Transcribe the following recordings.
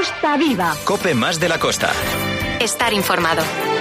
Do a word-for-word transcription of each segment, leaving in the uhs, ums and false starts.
Costa Viva. COPE más de la costa. Estar informado.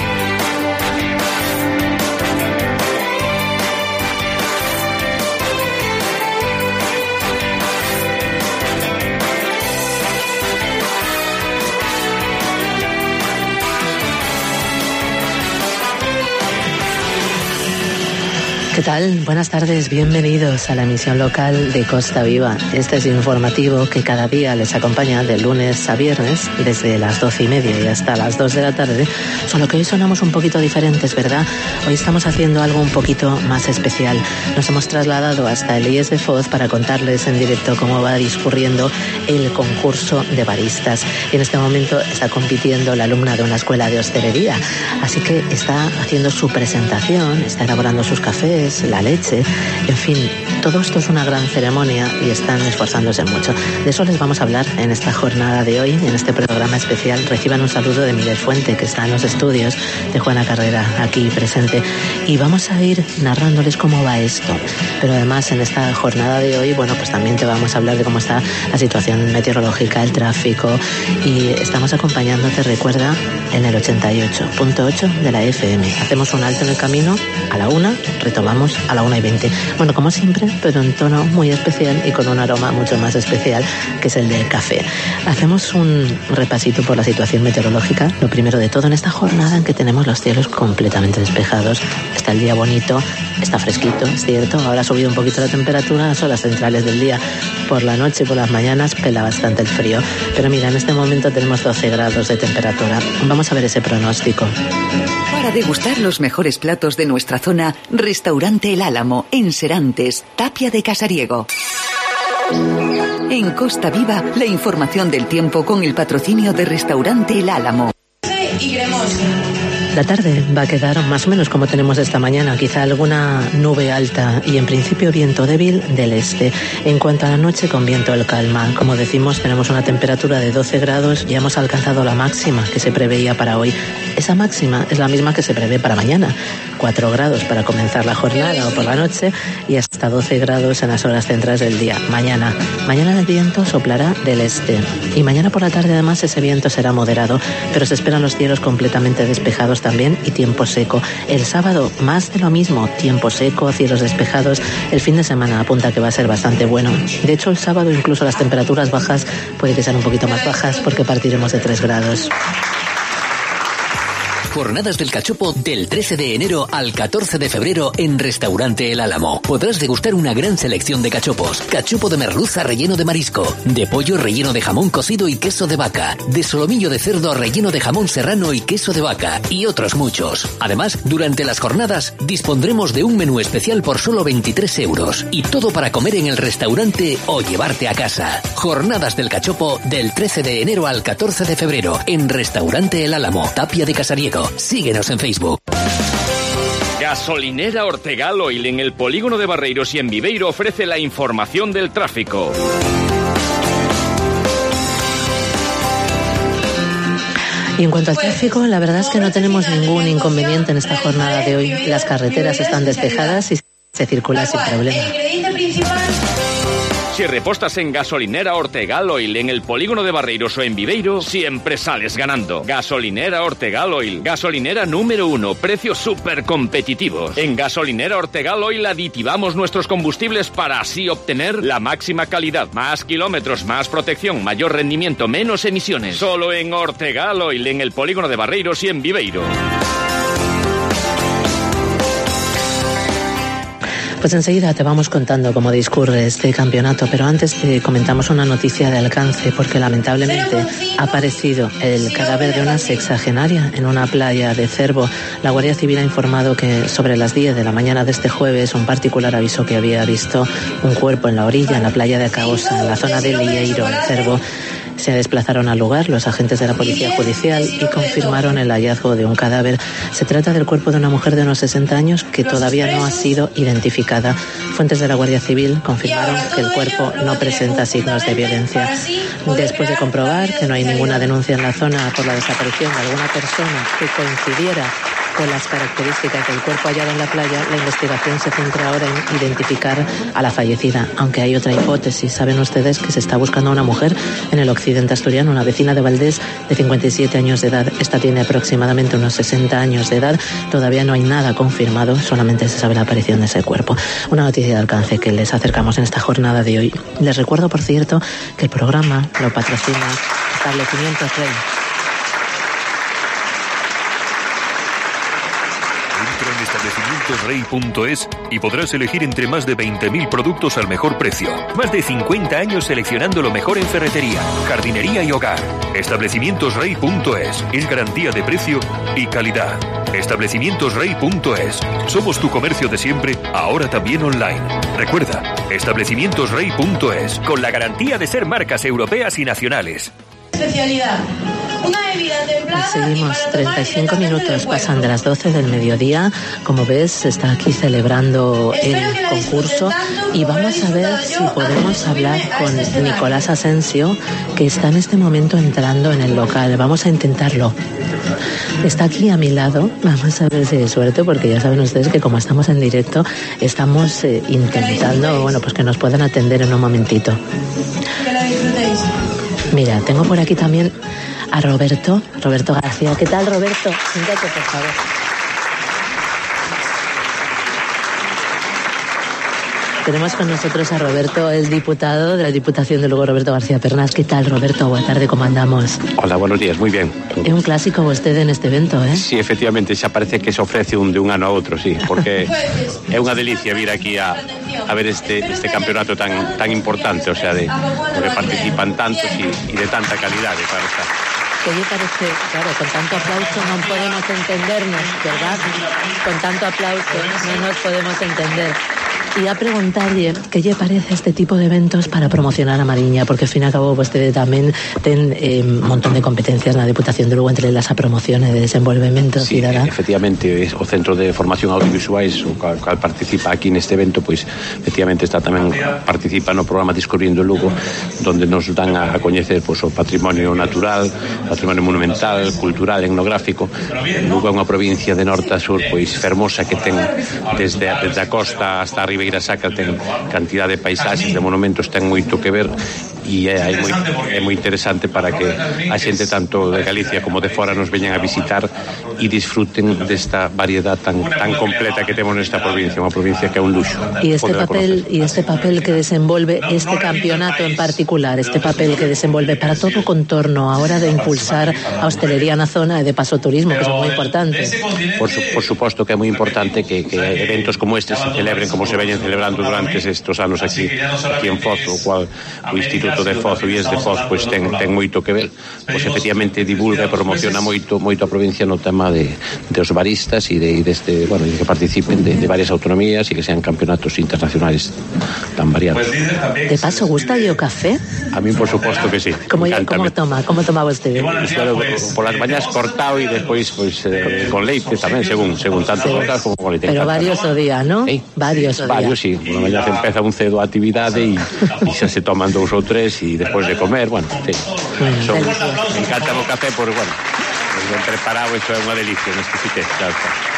¿Qué tal? Buenas tardes, bienvenidos a la emisión local de Costa Viva. Este es informativo que cada día les acompaña de lunes a viernes desde las doce y media y hasta las dos de la tarde, solo que hoy sonamos un poquito diferentes, ¿verdad? Hoy estamos haciendo algo un poquito más especial. Nos hemos trasladado hasta el I E S de Foz para contarles en directo cómo va discurriendo el concurso de baristas. Y en este momento está compitiendo la alumna de una escuela de hostelería, así que está haciendo su presentación, está elaborando sus cafés, la leche, en fin, todo esto es una gran ceremonia y están esforzándose mucho. De eso les vamos a hablar en esta jornada de hoy, en este programa especial. Reciban un saludo de Miguel Fuente, que está en los estudios, de Juana Carrera, aquí presente, y vamos a ir narrándoles cómo va esto. Pero además, en esta jornada de hoy, bueno, pues también te vamos a hablar de cómo está la situación meteorológica, el tráfico, y estamos acompañándote, recuerda, en el ochenta y ocho punto ocho de la F M. Hacemos un alto en el camino a la una, retomamos a la una y veinte. Bueno, como siempre, pero en tono muy especial y con un aroma mucho más especial, que es el del café. Hacemos un repasito por la situación meteorológica. Lo primero de todo, en esta jornada en que tenemos los cielos completamente despejados. Está el día bonito, está fresquito, es cierto. Ahora ha subido un poquito la temperatura a horas centrales del día. Por la noche y por las mañanas pela bastante el frío. Pero mira, en este momento tenemos doce grados de temperatura. Vamos a ver ese pronóstico. Para degustar los mejores platos de nuestra zona, Restaurante El Álamo, en Serantes, Tapia de Casariego. En Costa Viva, la información del tiempo con el patrocinio de Restaurante El Álamo. Y cremoso. La tarde va a quedar más o menos como tenemos esta mañana, quizá alguna nube alta y en principio viento débil del este. En cuanto a la noche, con viento del calma. Como decimos, tenemos una temperatura de doce grados y hemos alcanzado la máxima que se preveía para hoy. Esa máxima es la misma que se prevé para mañana. cuatro grados para comenzar la jornada o por la noche y hasta doce grados en las horas centrales del día. Mañana. Mañana el viento soplará del este. Y mañana por la tarde además ese viento será moderado, pero se esperan los cielos completamente despejados también y tiempo seco. El sábado más de lo mismo, tiempo seco, cielos despejados. El fin de semana apunta que va a ser bastante bueno. De hecho, el sábado incluso las temperaturas bajas puede que sean un poquito más bajas porque partiremos de tres grados. Jornadas del Cachopo del trece de enero al catorce de febrero en Restaurante El Álamo. Podrás degustar una gran selección de cachopos. Cachopo de merluza relleno de marisco, de pollo relleno de jamón cocido y queso de vaca, de solomillo de cerdo relleno de jamón serrano y queso de vaca, y otros muchos. Además, durante las jornadas dispondremos de un menú especial por solo veintitrés euros. Y todo para comer en el restaurante o llevarte a casa. Jornadas del Cachopo del trece de enero al catorce de febrero en Restaurante El Álamo, Tapia de Casariego. Síguenos en Facebook. Gasolinera Ortegal Oil en el polígono de Barreiros y en Viveiro ofrece la información del tráfico. Y en cuanto al tráfico, la verdad es que no tenemos ningún inconveniente en esta jornada de hoy. Las carreteras están despejadas y se circula sin problema. Si repostas en Gasolinera Ortegal Oil en el polígono de Barreiros o en Viveiro, siempre sales ganando. Gasolinera Ortegal Oil, gasolinera número uno, precios súper competitivos. En Gasolinera Ortegal Oil aditivamos nuestros combustibles para así obtener la máxima calidad, más kilómetros, más protección, mayor rendimiento, menos emisiones. Solo en Ortegal Oil en el polígono de Barreiros y en Viveiro. Pues enseguida te vamos contando cómo discurre este campeonato, pero antes te comentamos una noticia de alcance, porque lamentablemente ha aparecido el cadáver de una sexagenaria en una playa de Cervo. La Guardia Civil ha informado que sobre las diez de la mañana de este jueves un particular avisó que había visto un cuerpo en la orilla, en la playa de Acaosa, en la zona de Lieiro, en Cervo. Se desplazaron al lugar los agentes de la Policía Judicial y confirmaron el hallazgo de un cadáver. Se trata del cuerpo de una mujer de unos sesenta años que todavía no ha sido identificada. Fuentes de la Guardia Civil confirmaron que el cuerpo no presenta signos de violencia. Después de comprobar que no hay ninguna denuncia en la zona por la desaparición de alguna persona que coincidiera Con las características del cuerpo hallado en la playa, la investigación se centra ahora en identificar a la fallecida, aunque hay otra hipótesis. Saben ustedes que se está buscando a una mujer en el occidente asturiano, una vecina de Valdés de cincuenta y siete años de edad. Esta tiene aproximadamente unos sesenta años de edad. Todavía no hay nada confirmado, solamente se sabe la aparición de ese cuerpo. Una noticia de alcance que les acercamos en esta jornada de hoy. Les recuerdo, por cierto, que el programa lo patrocina Establecimientos Rey. Entra en establecimientos rey punto es y podrás elegir entre más de veinte mil productos al mejor precio. Más de cincuenta años seleccionando lo mejor en ferretería, jardinería y hogar. establecimientos rey punto es es garantía de precio y calidad. establecimientos rey punto es. Somos tu comercio de siempre, ahora también online. Recuerda, establecimientos rey punto es, con la garantía de ser marcas europeas y nacionales. Especialidad. Una bebida templada. Seguimos, treinta y cinco minutos pasan de las doce del mediodía. Como ves, se está aquí celebrando el concurso y vamos a ver si podemos hablar con Nicolás Asensio, que está en este momento entrando en el local. Vamos a intentarlo. Está aquí a mi lado. Vamos a ver si hay suerte, porque ya saben ustedes que como estamos en directo, estamos eh, intentando, bueno, pues que nos puedan atender en un momentito. Que la disfrutéis. Mira, tengo por aquí también a Roberto, Roberto García. ¿Qué tal, Roberto? Siéntate, por favor. Tenemos con nosotros a Roberto, es diputado de la Diputación de Lugo, Roberto García Pernas. ¿Qué tal, Roberto? Buenas tardes, ¿cómo andamos? Hola, buenos días, muy bien. É un clásico vostede neste evento, eh? Sí, efectivamente, xa parece que se ofrece un de un ano a outro, sí, porque é unha delicia vir aquí a, a ver este, este campeonato tan, tan importante, o sea, de, porque participan tantos y, y de tanta calidade, claro está. Que lle parece, claro, con tanto aplauso non podemos entendernos, ¿verdad? Con tanto aplauso non nos podemos entender. Y a preguntarle qué lle parece este tipo de eventos para promocionar a Mariña, porque ao fin e ao cabo vostede tamén ten eh, un montón de competencias na Deputación de Lugo, entre las a promoción e de desenvolvemento sí, cidadán. Efectivamente, o Centro de Formación Audiovisuais, o cal, cal participa aquí neste evento, pois efectivamente está tamén participa no programa Descubrindo Lugo, donde nos dan a coñecer pois, o patrimonio natural, patrimonio monumental, cultural, etnográfico. Lugo é unha provincia de norte a sur pois fermosa, que ten desde a, desde a costa hasta a Ribeira Sacra, ten cantidad de paisaxes, de monumentos, ten moito que ver, e é, é, moi, é moi interesante para que a xente tanto de Galicia como de fora nos veñan a visitar e disfruten desta variedad tan, tan completa que temos nesta provincia, unha provincia que é un luxo. E este papel, e este papel que desenvolve este campeonato en particular, este papel que desenvolve para todo o contorno a hora de impulsar a hostelería na zona e de paso turismo, que son moi importantes. Por, su, por suposto que é moi importante que, que eventos como este se celebren como se veñen celebrando durante estes anos aquí, aquí en Foz, o cual o Instituto de Foz, o I E S de Foz, pois ten, ten moito que ver. Pois efectivamente divulga e promociona moito moito a provincia no tema de, de os baristas e de, deste, bueno, de que participen de, de varias autonomías e que sean campeonatos internacionales tan variados. De paso, gusta o café? A mí, por suposto que sí. Como, como toma? Como toma vostede? Bueno, por las mañas cortado e despois pois, eh, con leite tamén, según, según tanto sí. Cortado como con leite. Pero varios o día, ¿no? ¿Eh? Varios o día. Varios, sí. Por la mañana se empeza un cedo a actividade e, e xa se toman dous ou tres e despois de comer, bueno, sí. Bueno, Son, me encanta o café por, bueno, ben preparado, eso é unha delicia, neste sí que claro.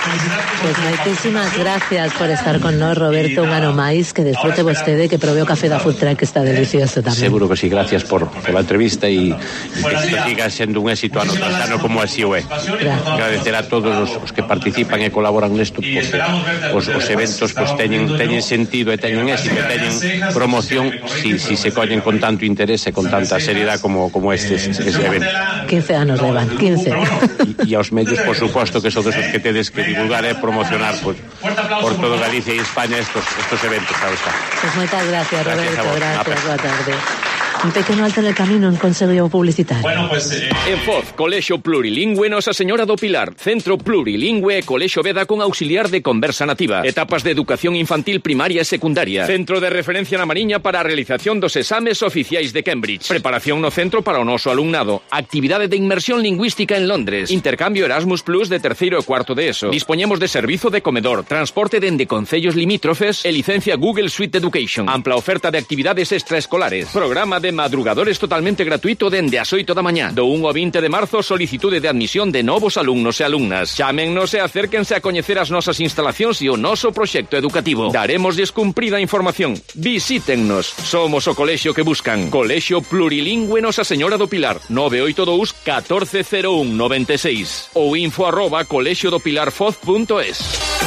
Pues moitísimas gracias por estar con nós, Roberto, un ano máis, que disfrute vostede, que prove o café da Food Truck, que está delicioso tamén. Seguro que sí, gracias por, por la entrevista e, e que isto siga sendo un éxito ano tras ano como así o é. Agradecer a todos os, os que participan e colaboran nesto, porque os, os eventos pues, teñen, teñen sentido e teñen éxito, e teñen promoción si, si se collen con tanto interés e con tanta seriedade como, como este, este evento. quince anos levan, quince. E, e aos medios, por suposto, que son esos que tedes que divulgar e promocionar pues, por todo Galicia e España estos, estos eventos, claro está. Pues moitas gracias, Roberto, gracias, gracias boa tarde. Un pequeno alto en el camino en Consejo Publicitario. Bueno, pues, eh... En Foz, Colexio Plurilingüe Nosa Señora do Pilar, Centro Plurilingüe Colexio Veda con auxiliar de conversa nativa, etapas de educación infantil primaria e secundaria, centro de referencia na Mariña para a realización dos exames oficiais de Cambridge, preparación no centro para o noso alumnado, actividade de inmersión lingüística en Londres, intercambio Erasmus Plus de terceiro e cuarto de ESO, dispoñemos de servizo de comedor, transporte dende concellos limítrofes e licencia Google Suite Education, ampla oferta de actividades extraescolares, programa de madrugadores totalmente gratuito dende as oito da mañá. Do un ao vinte de marzo, solicitude de admisión de novos alumnos e alumnas. Chámennos e acérquense a coñecer as nosas instalacións e o noso proxecto educativo. Daremosles cumprida información. Visítennos. Somos o colexio que buscan. Colexio Plurilingüe Nosa Señora do Pilar. nove oito dous, catorce cero un, noventa e seis ou info arroba colexio do pilar foz punto es.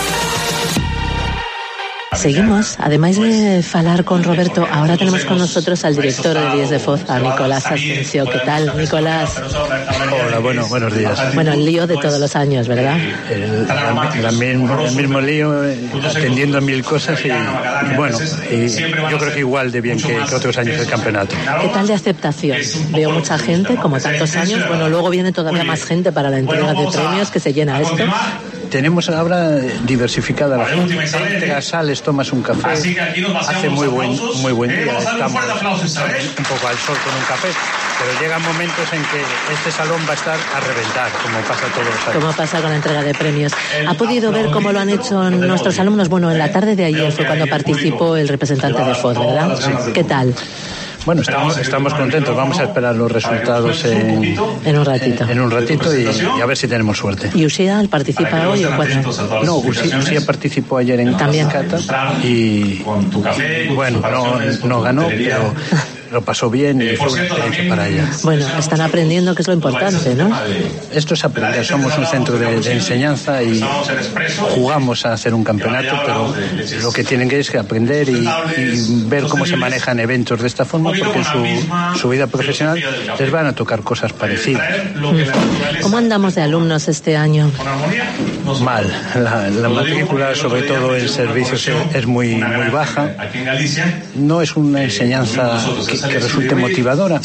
Seguimos, además de falar con Roberto, ahora tenemos con nosotros al director de I E S de Foz, a Nicolás Asensio. ¿Qué tal, Nicolás? Hola, bueno, buenos días. Bueno, el lío de todos los años, ¿verdad? El, la, la, el mismo lío, atendiendo a mil cosas y, y bueno, y yo creo que igual de bien que, que otros años del campeonato. ¿Qué tal de aceptación? Veo mucha gente, como tantos años, bueno, luego viene todavía más gente para la entrega de premios, que se llena esto. Tenemos ahora diversificada la gente. Entras, sales, tomas un café. Hace muy buen, muy buen día. Estamos un poco al sol con un café. Pero llegan momentos en que este salón va a estar a reventar, como pasa todos los años. Como pasa con la entrega de premios. ¿Ha podido ver cómo lo han hecho nuestros alumnos? Bueno, en la tarde de ayer fue cuando participó el representante de Foz, ¿verdad? Sí. ¿Qué tal? Bueno, estamos, estamos contentos. Vamos a esperar los resultados en, en un ratito. En, en un ratito y, y a ver si tenemos suerte. ¿Y Uxía participa hoy o cuándo? No, Uxía participó ayer en También. Cata y bueno, no, no ganó, pero lo pasó bien y fue una experiencia para ella. Bueno, están aprendiendo, que es lo importante, ¿no? Esto es aprender. Somos un centro de, de enseñanza y jugamos a hacer un campeonato, pero lo que tienen que es que aprender y, y ver cómo se manejan eventos de esta forma, porque en su, su vida profesional les van a tocar cosas parecidas. ¿Cómo andamos de alumnos este año? Mal. La, la matrícula, sobre todo en servicios, es muy, muy baja. No es una enseñanza que, que resulte motivadora.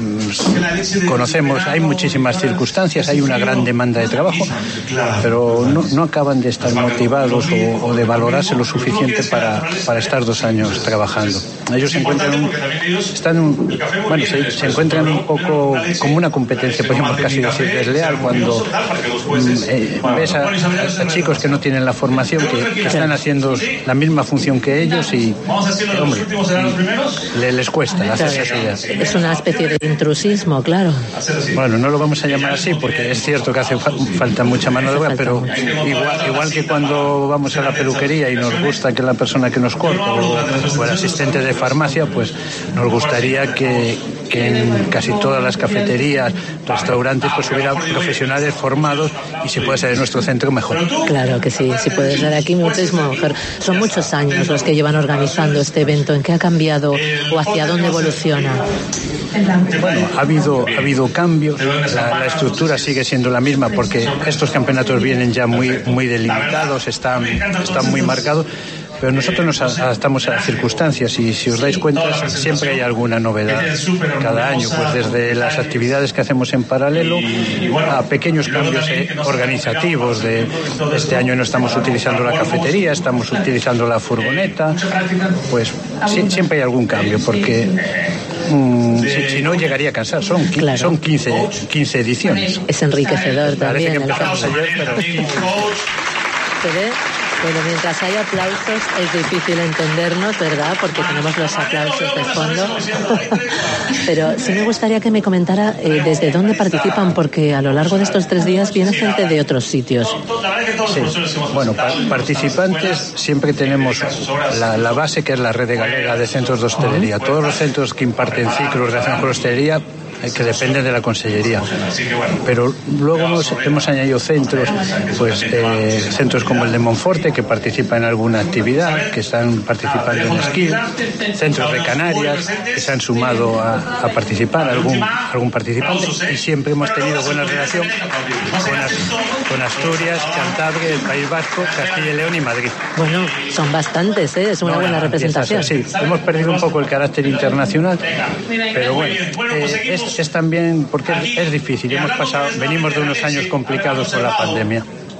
Conocemos, hay muchísimas circunstancias, hay una gran demanda de trabajo, pero no, no acaban de estar motivados o, o de valorarse lo suficiente para, para estar dos años trabajando. Ellos se encuentran, un, están un, bueno, se, se encuentran un poco como una competencia, podríamos casi decir desleal, cuando eh, ves a, a chicos que no tienen la formación, que, que están haciendo la misma función que ellos y, hombre, les, les cuesta hacerse esa idea. Es una especie de intrusismo, claro. Bueno, no lo vamos a llamar así porque es cierto que hace fa- falta mucha mano de obra, pero igual, igual que cuando vamos a la peluquería y nos gusta que la persona que nos corta o, o el asistente de farmacia, pues nos gustaría que, que en casi todas las cafeterías, restaurantes, pues hubiera profesionales formados y si puede ser en nuestro centro mejor. Claro que sí, si puede ser aquí muchísimo mejor. Son muchos años los que llevan organizando este evento. ¿En qué ha cambiado o hacia dónde evoluciona? Bueno, ha habido, ha habido cambios, la, la estructura sigue siendo la misma porque estos campeonatos vienen ya muy, muy delimitados, están, están muy marcados, pero nosotros nos adaptamos a las circunstancias y si os dais cuenta siempre hay alguna novedad cada año, pues desde las actividades que hacemos en paralelo a pequeños cambios eh, organizativos. De este año no estamos utilizando la cafetería, estamos utilizando la furgoneta, pues sí, siempre hay algún cambio porque Mm, si, si no llegaría a cansar, son, claro. son quince, quince ediciones. Es enriquecedor también. Parece que empezamos ayer, pero se ve, bueno, mientras hay aplausos es difícil entendernos, ¿verdad? Porque tenemos los aplausos de fondo. Pero sí me gustaría que me comentara eh, desde dónde participan, porque a lo largo de estos tres días viene gente de otros sitios. Sí. Bueno, pa- participantes siempre tenemos la, la base, que es la red galega de centros de hostelería. Todos los centros que imparten ciclos relacionados con hostelería, que dependen de la consellería, pero luego hemos, hemos añadido centros, pues eh, centros como el de Monforte, que participa en alguna actividad, que están participando en esquí, centros de Canarias que se han sumado a, a participar, algún algún participante, y siempre hemos tenido buena relación con, As, con Asturias, Cantabria, el País Vasco, Castilla y León y Madrid. Bueno, son bastantes, ¿eh? Es una no, buena representación. Sí, hemos perdido un poco el carácter internacional, pero bueno, eh, es Es también porque es, es difícil. Hemos pasado, venimos de unos años complicados por la pandemia.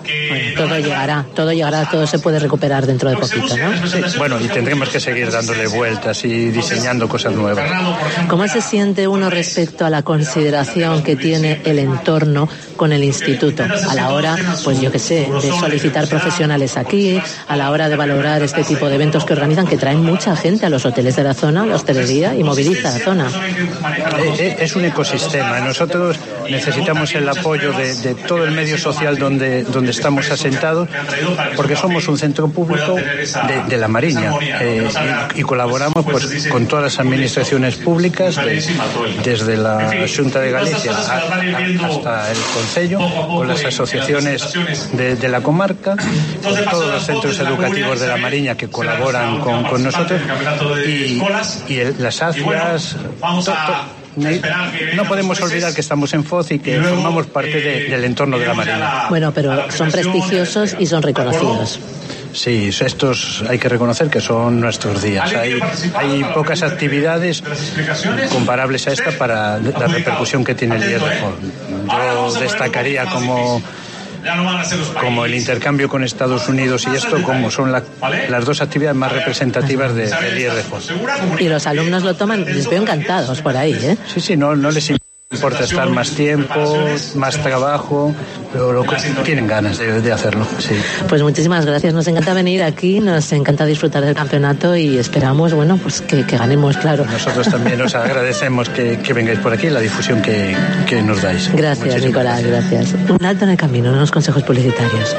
Bueno, todo llegará, todo llegará, todo se puede recuperar dentro de poquito, ¿no? Sí, bueno, y tendremos que seguir dándole vueltas y diseñando cosas nuevas. ¿Cómo se siente uno respecto a la consideración que tiene el entorno con el instituto a la hora, pues yo qué sé, de solicitar profesionales aquí, a la hora de valorar este tipo de eventos que organizan, que traen mucha gente a los hoteles de la zona, la hostelería, y moviliza la zona? Es un ecosistema. Nosotros necesitamos el apoyo de, de todo el medio social donde, donde estamos asentados, porque somos un centro público de, de la Mariña, eh, y, y colaboramos pues con todas las administraciones públicas, de, desde la Xunta de Galicia a, a, hasta el Concello, con las asociaciones de, de la comarca, con todos los centros educativos de la Mariña que colaboran con, con nosotros, y, y el, las ACIAS. To, to, No podemos olvidar que estamos en Foz y que formamos parte de, del entorno de la Mariña. Bueno, pero son prestigiosos y son reconocidos. Sí, estos hay que reconocer que son nuestros días. Hay, hay pocas actividades comparables a esta para la repercusión que tiene el I R F. Yo destacaría como como el intercambio con Estados Unidos y esto, como son la, las dos actividades más representativas de, del I R F. Y los alumnos lo toman, les veo encantados por ahí, ¿eh? Sí, sí, no, no les importa estar más tiempo, más trabajo, pero lo que tienen ganas de, de hacerlo, sí. Pues muchísimas gracias, nos encanta venir aquí, nos encanta disfrutar del campeonato y esperamos, bueno, pues que, que ganemos, claro. Nosotros también os agradecemos que, que vengáis por aquí, la difusión que, que nos dais. Gracias, muchísimas Nicolás, gracias. gracias. Un alto en el camino, unos consejos publicitarios.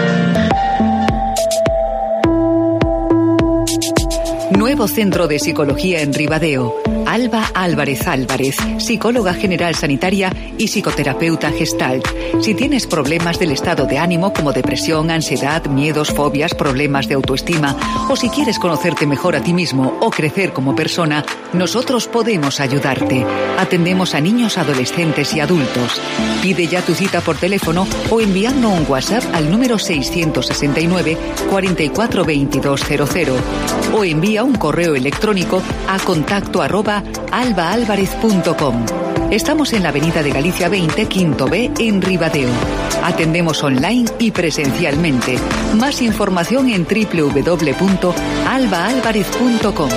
Nuevo centro de psicología en Ribadeo. Alba Álvarez Álvarez, psicóloga general sanitaria y psicoterapeuta Gestalt. Si tienes problemas del estado de ánimo como depresión, ansiedad, miedos, fobias, problemas de autoestima, o si quieres conocerte mejor a ti mismo o crecer como persona, nosotros podemos ayudarte. Atendemos a niños, adolescentes y adultos. Pide ya tu cita por teléfono o enviando un WhatsApp al número seiscientos sesenta y nueve, cuarenta y cuatro, veintidós cero cero o envía un correo electrónico a contacto arroba albaalvarez punto com. Estamos en la Avenida de Galicia veinte, Quinto B, en Ribadeo. Atendemos online y presencialmente. Más información en doble u doble u doble u punto albaalvarez punto com.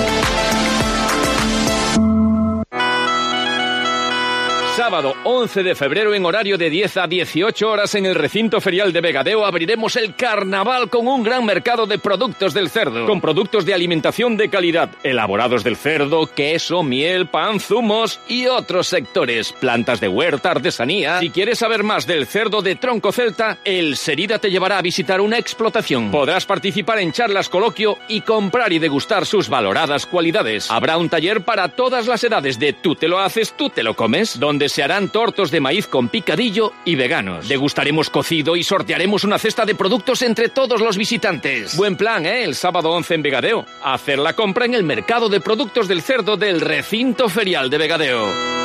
Sábado once de febrero en horario de diez a dieciocho horas en el recinto ferial de Vegadeo abriremos el carnaval con un gran mercado de productos del cerdo, con productos de alimentación de calidad, elaborados del cerdo, queso, miel, pan, zumos y otros sectores, plantas de huerta, artesanía. Si quieres saber más del cerdo de tronco celta, el Serida te llevará a visitar una explotación. Podrás participar en charlas, coloquio y comprar y degustar sus valoradas cualidades. Habrá un taller para todas las edades de tú te lo haces, tú te lo comes, donde se harán tortos de maíz con picadillo y veganos. Degustaremos cocido y sortearemos una cesta de productos entre todos los visitantes. Buen plan, ¿eh? El sábado once en Vegadeo. Hacer la compra en el mercado de productos del cerdo del recinto ferial de Vegadeo.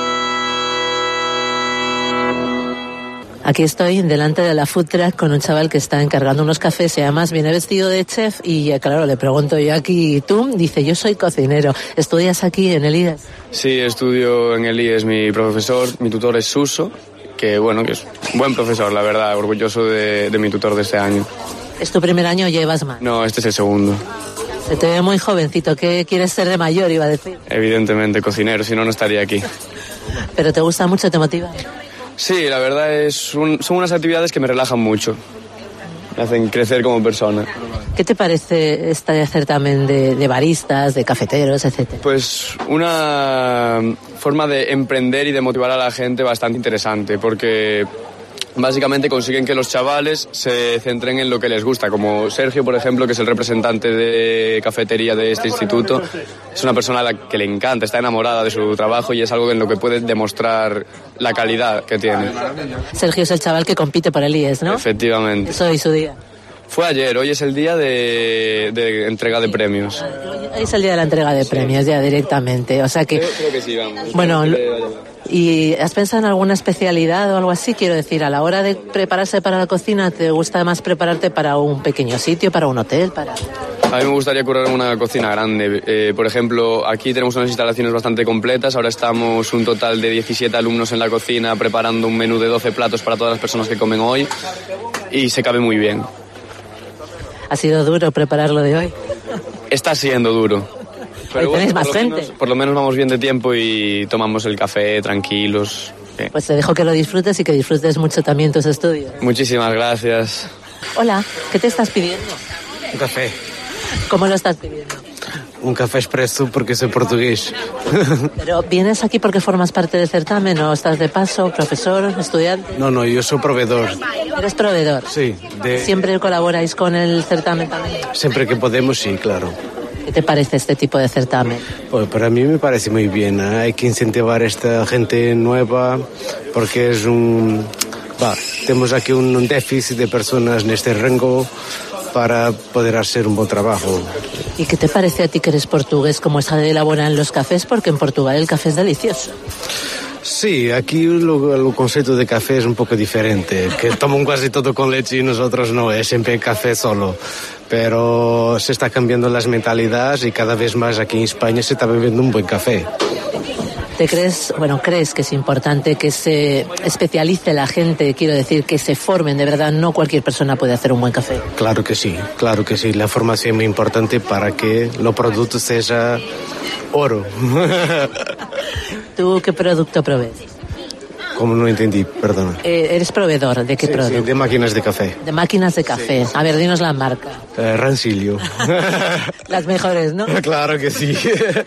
Aquí estoy delante de la food truck con un chaval que está encargando unos cafés y además viene vestido de chef y claro, le pregunto yo aquí, ¿tú? Dice, yo soy cocinero. ¿Estudias aquí en el I E S? Sí, estudio en el I E S. Mi profesor, mi tutor es Suso, que bueno, que es un buen profesor, la verdad, orgulloso de, de mi tutor de este año. ¿Es tu primer año o llevas más? No, este es el segundo. Se te ve muy jovencito. ¿Qué quieres ser de mayor, iba a decir? Evidentemente, cocinero, si no, no estaría aquí. ¿Pero te gusta mucho, te motiva? Sí, la verdad es un, son unas actividades que me relajan mucho, me hacen crecer como persona. ¿Qué te parece este certamen de, de baristas, de cafeteros, etcétera? Pues una forma de emprender y de motivar a la gente bastante interesante, porque básicamente consiguen que los chavales se centren en lo que les gusta, como Sergio, por ejemplo, que es el representante de cafetería de este instituto. Es una persona a la que le encanta, está enamorada de su trabajo y es algo en lo que puede demostrar la calidad que tiene. Sergio es el chaval que compite por el I E S, ¿no? Efectivamente. Es hoy su día. Fue ayer, hoy es el día de, de entrega de premios. Hoy es el día de la entrega de premios, ya directamente, o sea que... Creo, creo que sí, vamos. Bueno, ¿y has pensado en alguna especialidad o algo así? Quiero decir, a la hora de prepararse para la cocina, ¿te gusta más prepararte para un pequeño sitio, para un hotel, para...? A mí me gustaría currar en una cocina grande. Eh, por ejemplo, aquí tenemos unas instalaciones bastante completas. Ahora estamos un total de diecisiete alumnos en la cocina preparando un menú de doce platos para todas las personas que comen hoy. y se cabe muy bien. ¿Ha sido duro prepararlo de hoy? Está siendo duro. Pero hoy tenéis bueno, más por gente. Menos, por lo menos vamos bien de tiempo y tomamos el café tranquilos. Bien. Pues te dejo que lo disfrutes y que disfrutes mucho también tus estudios. Muchísimas gracias. Hola, ¿qué te estás pidiendo? Un café. ¿Cómo lo estás pidiendo? Un café expreso porque soy portugués. ¿Pero vienes aquí porque formas parte del certamen o estás de paso, profesor, estudiante? No, no, yo soy proveedor. ¿Eres proveedor? Sí. De... ¿Siempre colaboráis con el certamen también? Siempre que podemos, sí, claro. ¿Qué te parece este tipo de certamen? Pues para mí me parece muy bien, ¿eh? Hay que incentivar a esta gente nueva porque es un... Va, tenemos aquí un déficit de personas en este rango para poder hacer un buen trabajo. ¿Y qué te parece a ti que eres portugués cómo se elaboran los cafés? Porque en Portugal el café es delicioso. Sí, aquí el concepto de café es un poco diferente, que toman casi todo con leche y nosotros no, es siempre café solo. Pero se está cambiando las mentalidades y cada vez más aquí en España se está bebiendo un buen café. ¿Te crees, bueno, crees que es importante que se especialice la gente, quiero decir, que se formen, de verdad, no cualquier persona puede hacer un buen café? Claro que sí, claro que sí, la formación es muy importante para que los productos sean oro. ¿Tú qué producto provees? Como no entendí, perdona. Eh, ¿Eres proveedor de qué sí, producto? Sí, de máquinas de café. De máquinas de café. Sí. A ver, dinos la marca. Eh, Rancilio. Las mejores, ¿no? Claro que sí.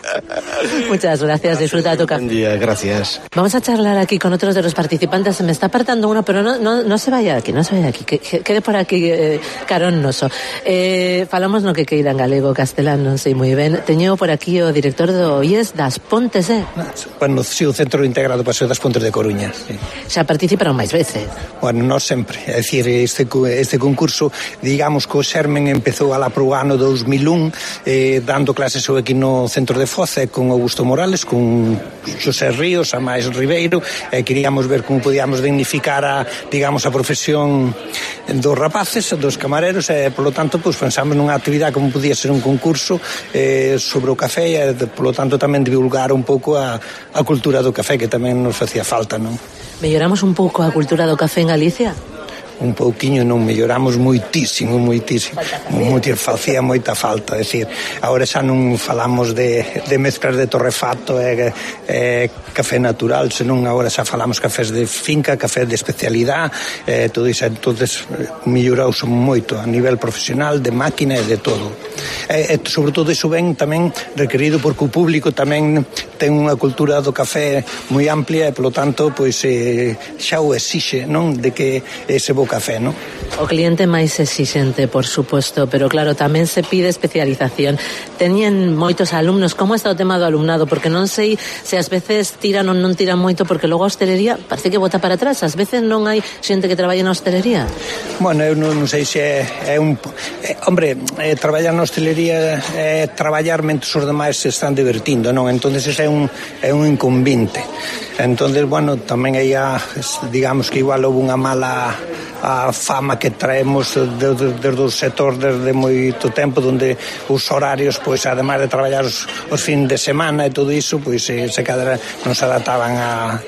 Muchas gracias, disfruta tu café. Buen día, gracias. Vamos a charlar aquí con otros de los participantes. Se me está apartando uno, pero no, no, no se vaya aquí, no se vaya aquí. Que, que, quede por aquí eh, caronnoso. Eh, falamos no que queira en galego, castelán, non sei moi ben. Teño por aquí o director do I E S das Pontes, eh? Bueno, si o Centro Integrado Paseo das Pontes de Coruña. Sí. Xa participaron máis veces. Bueno, non sempre. É dicir, este, este concurso, digamos que o Xermen empezou alá pro ano dos mil un, eh, dando clases aquí no Centro de Foz, con Augusto Morales, con Xosé Ríos, a máis Ribeiro, e queríamos ver como podíamos dignificar a, digamos, a profesión dos rapaces, dos camareros, e, polo tanto, pues, pensamos nunha actividade como podía ser un concurso eh, sobre o café, e, polo tanto, tamén divulgar un pouco a, a cultura do café, que tamén nos facía falta, non? Melloramos un pouco a cultura do café en Galicia? Un pouquiño non, melloramos moitísimo, moitísimo. Moitir facía moita falta, é dicir, agora xa non falamos de, de mezclas de torrefato e, e café natural, senón agora xa falamos cafés de finca, café de especialidade, e todo iso, entonces melloraus moito a nivel profesional, de máquina e de todo. E, e sobre todo iso ben tamén requerido porque o público tamén ten unha cultura do café moi amplia e, polo tanto, pois eh, xa o exixe, non? De que ese bo café, non? O cliente máis exixente, por suposto, pero claro, tamén se pide especialización. Teñen moitos alumnos, como está o tema do alumnado? Porque non sei se ás veces tiran ou non tiran moito, porque logo a hostelería parece que bota para atrás. Ás veces non hai xente que traballa na hostelería. Bueno, eu non, non sei se é, é un... É, hombre, é, traballar na hostelería é traballar mentre os demais se están divertindo, non? Entonces ese é un, é un inconvinte. Entonces, bueno, tamén aí a, digamos que igual houve unha mala a fama que traemos desde de, de, o sector desde moito tempo, onde os horarios, pois, ademais de traballar os, os fin de semana e todo iso, pois se, se cadra non se adaptaban a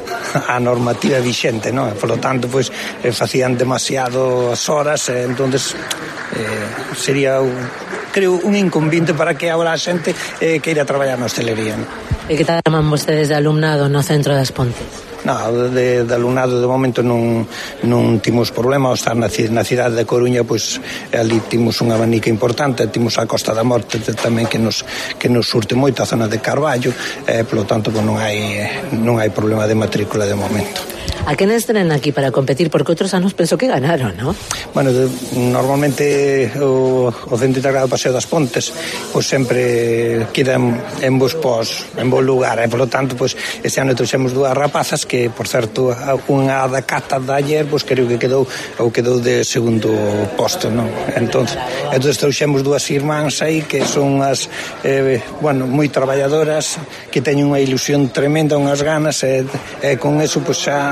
a normativa vixente, non? Por lo tanto, pois, eh, facían demasiado as horas, e entonces eh, sería, creo, un inconvinte para que agora a xente eh, queira traballar na hostelería, non? E que tal chaman vostedes de alumnado no Centro das Pontes? No, de, de alumnado de momento non, non timos problema. Ao estar na, na cidade de Coruña, pois ali timos unha abanica importante, timos a Costa da Morte tamén que nos, que nos surte moito, a zona de Carballo, e polo tanto pois, non hai non hai problema de matrícula de momento. A quenes tenen aquí para competir? Porque outros anos penso que ganaron, ¿no? Bueno, de, normalmente o, o Centro Integrado Paseo das Pontes pois sempre queda en, en vos pos, en vos lugar, e polo tanto pois este ano trouxemos dúas rapazas que, por certo, unha da cata de ayer, pois creo que quedou ou quedou de segundo posto, non? Entonces, entonces trouxemos dúas irmáns aí que son as eh, bueno, moi traballadoras, que teñen unha ilusión tremenda, unhas ganas, e, e con eso pois xa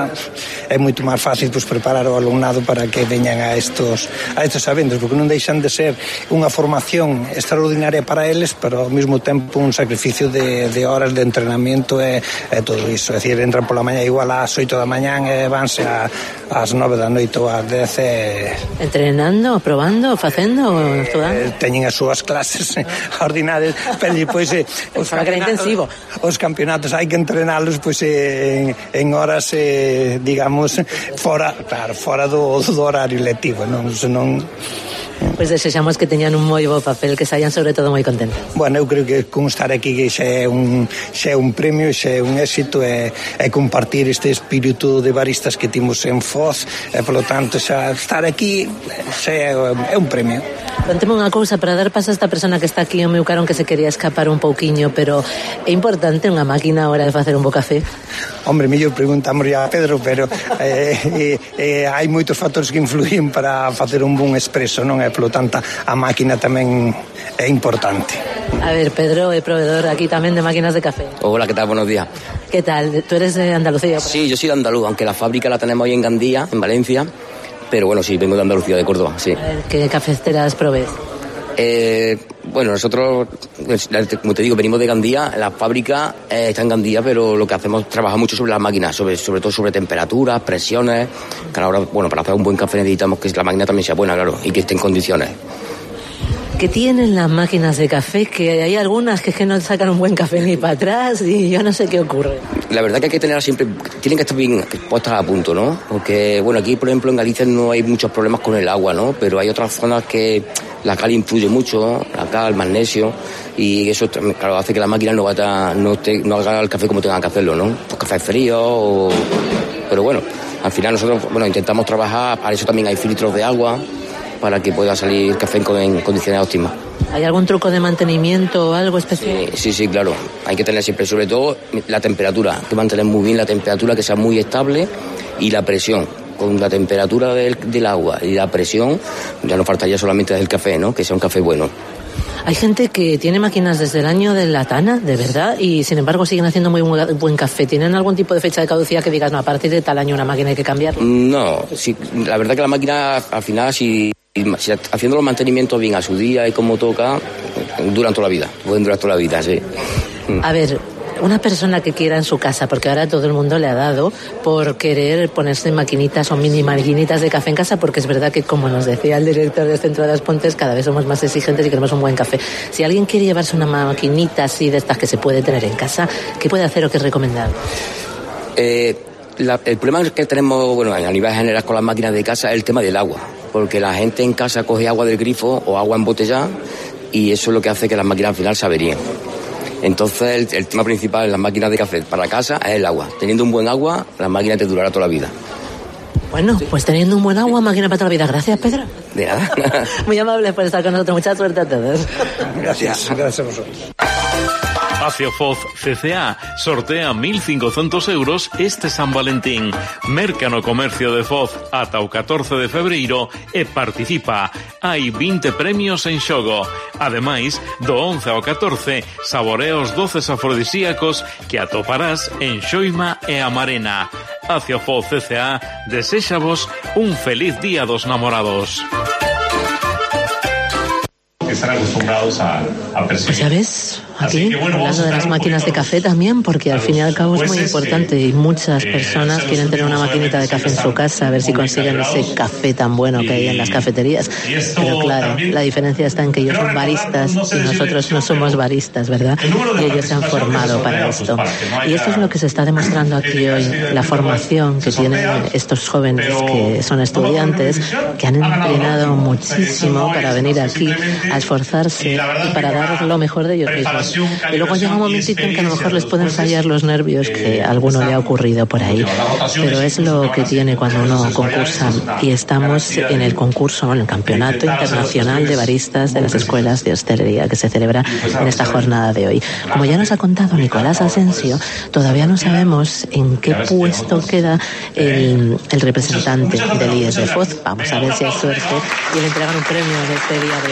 é moito máis fácil pues, preparar o alumnado para que veñan a estos a estos eventos, porque non deixan de ser unha formación extraordinaria para eles, pero ao mesmo tempo un sacrificio de, de horas de entrenamiento e, e todo iso, é dicir, entran pola mañá igual ás oito da mañán e vanse a, ás nove da noite ou ás dez e... Entrenando, probando, facendo, estudando? Eh, teñen as súas clases ordinarias, pero depois eh, os, intensivo. Os campeonatos hai que entrenalos pois en, en horas eh, digamos fora, claro, fora do, do horario lectivo, non, senón. Pois desexamos que teñan un moi bo papel, que saian sobre todo moi contentos. Bueno, eu creo que con estar aquí que xa é un, xa é un premio, xa é un éxito, é, é compartir este espírito de baristas que timos en Foz, e polo tanto xa estar aquí xa é, é un premio. Conteme unha cousa, para dar paso a esta persona que está aquí ao meu carón que se quería escapar un pouquiño, pero é importante unha máquina a hora de facer un bo café? Hombre, mellor preguntamos a Pedro, pero eh, eh, eh, hai moitos factores que influyen para facer un bon expreso, non é? Polo tanto, a máquina tamén é importante. A ver, Pedro é proveedor aquí tamén de máquinas de café. Hola, ¿qué tal? Buenos días. ¿Qué tal? ¿Tú eres de Andalucía? Sí, yo soy de Andaluz, aunque la fábrica la tenemos hoy en Gandía, en Valencia, pero bueno, sí, vengo de Andalucía, de Córdoba, sí. A ver, ¿qué cafeteras provees? Eh, bueno, nosotros, como te digo, venimos de Gandía, la fábrica eh, está en Gandía, pero lo que hacemos, trabaja mucho sobre las máquinas, sobre, sobre todo sobre temperaturas, presiones, que a la hora, bueno, para hacer un buen café necesitamos que la máquina también sea buena, claro, y que esté en condiciones. ¿Qué tienen las máquinas de café? Que hay algunas que es que no sacan un buen café ni para atrás y yo no sé qué ocurre. La verdad que hay que tenerlas siempre, tienen que estar bien puestas a punto, ¿no? Porque, bueno, aquí, por ejemplo, en Galicia no hay muchos problemas con el agua, ¿no? Pero hay otras zonas que la cal influye mucho, la cal, el magnesio, y eso, claro, hace que la máquina no vaya, no, te, no haga el café como tenga que hacerlo, ¿no? Pues café frío o... Pero bueno, al final nosotros, bueno, intentamos trabajar, para eso también hay filtros de agua, para que pueda salir el café en condiciones óptimas. ¿Hay algún truco de mantenimiento o algo especial? Sí, sí, sí, claro. Hay que tener siempre, sobre todo, la temperatura. Hay que mantener muy bien la temperatura, que sea muy estable, y la presión. Con la temperatura del, del agua y la presión, ya nos faltaría solamente del café, ¿no? Que sea un café bueno. Hay gente que tiene máquinas desde el año de la tana, de verdad, y sin embargo siguen haciendo muy buen, buen café. ¿Tienen algún tipo de fecha de caducidad que digas, no, a partir de tal año una máquina hay que cambiarla? No, sí, la verdad que la máquina, al final, si... Si haciendo los mantenimientos bien a su día y como toca, duran toda la vida, pueden durar toda la vida, sí. A ver, una persona que quiera en su casa, porque ahora todo el mundo le ha dado por querer ponerse maquinitas o mini maquinitas de café en casa, porque es verdad que, como nos decía el director del Centro de las Pontes, cada vez somos más exigentes y queremos un buen café. Si alguien quiere llevarse una maquinita así de estas que se puede tener en casa, ¿qué puede hacer o qué es recomendable? Eh, la, el problema que tenemos, bueno, a nivel general con las máquinas de casa es el tema del agua. Porque la gente en casa coge agua del grifo o agua embotellada y eso es lo que hace que las máquinas al final se averíen. Entonces el, el tema principal en las máquinas de café para casa es el agua. Teniendo un buen agua, la máquina te durará toda la vida. Bueno, pues teniendo un buen agua, máquina para toda la vida. Gracias, Pedro. De nada. Muy amables por estar con nosotros. Mucha suerte a todos. Gracias, gracias a vosotros. Aciofoz C C A sortea mil cincocentos euros este San Valentín. Merca no comercio de Foz ata o catorce de febreiro e participa. Hai vinte premios en xogo. Ademais, do once ao catorce, saborea os doces afrodisíacos que atoparás en Xoima e Amarena. Aciofoz C C A deséxavos un feliz día dos namorados. Están acostumbrados a, a percibir. Pues ya ves, aquí, que, bueno, hablando de las máquinas de café también, porque al fin y al cabo es muy importante y muchas personas eh, quieren tener una maquinita de café en su casa, a ver si consiguen ese café tan bueno que hay en las cafeterías. Pero claro, la diferencia está en que ellos son baristas y nosotros no somos baristas, ¿verdad? Y ellos se han formado para esto. Y esto es lo que se está demostrando aquí hoy, la formación que tienen estos jóvenes que son estudiantes, que han entrenado muchísimo para venir aquí a esforzarse y para dar lo mejor de ellos mismos. Y luego llega un momentito en que a lo mejor les pueden fallar los nervios, que a alguno le ha ocurrido por ahí. Pero es lo que tiene cuando uno concursa. Y estamos en el concurso, en el Campeonato Internacional de Baristas de las Escuelas de Hostelería, que se celebra en esta jornada de hoy. Como ya nos ha contado Nicolás Asensio, todavía no sabemos en qué puesto queda el, el representante del I E S de Foz. Vamos a ver si hay suerte y le entregan un premio de este día de hoy.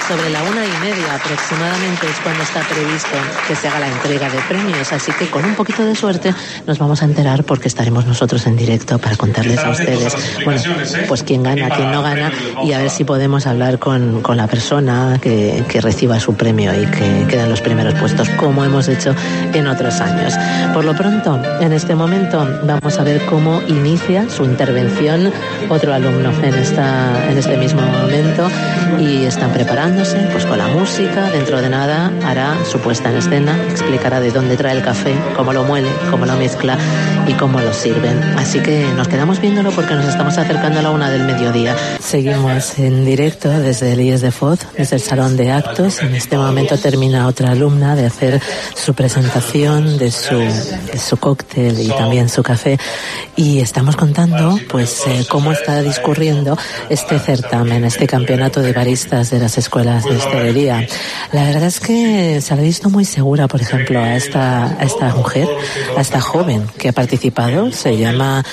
Sobre la una y media aproximadamente es cuando está previsto que se haga la entrega de premios, así que con un poquito de suerte nos vamos a enterar porque estaremos nosotros en directo para contarles a ustedes, bueno, pues quién gana, quién no gana y a ver si podemos hablar con, con la persona que, que reciba su premio y que queden los primeros puestos, como hemos hecho en otros años. Por lo pronto, en este momento vamos a ver cómo inicia su intervención otro alumno en, esta, en este mismo momento y están preparándose pues con la música. Dentro de nada hará su puesta en escena, explicará de dónde trae el café, cómo lo muele, cómo lo mezcla y cómo lo sirven. Así que nos quedamos viéndolo porque nos estamos acercando a la una del mediodía. Seguimos en directo desde el I E S de Foz, desde el salón de actos. En este momento termina otra alumna de hacer su presentación de su, de su cóctel y también su café y estamos contando pues eh, cómo está discurriendo este certamen, este campeonato de baristas de las escuelas de hostelería. La verdad es que se ha visto muy segura, por ejemplo, a esta, a esta mujer, a esta joven que ha participado, se llama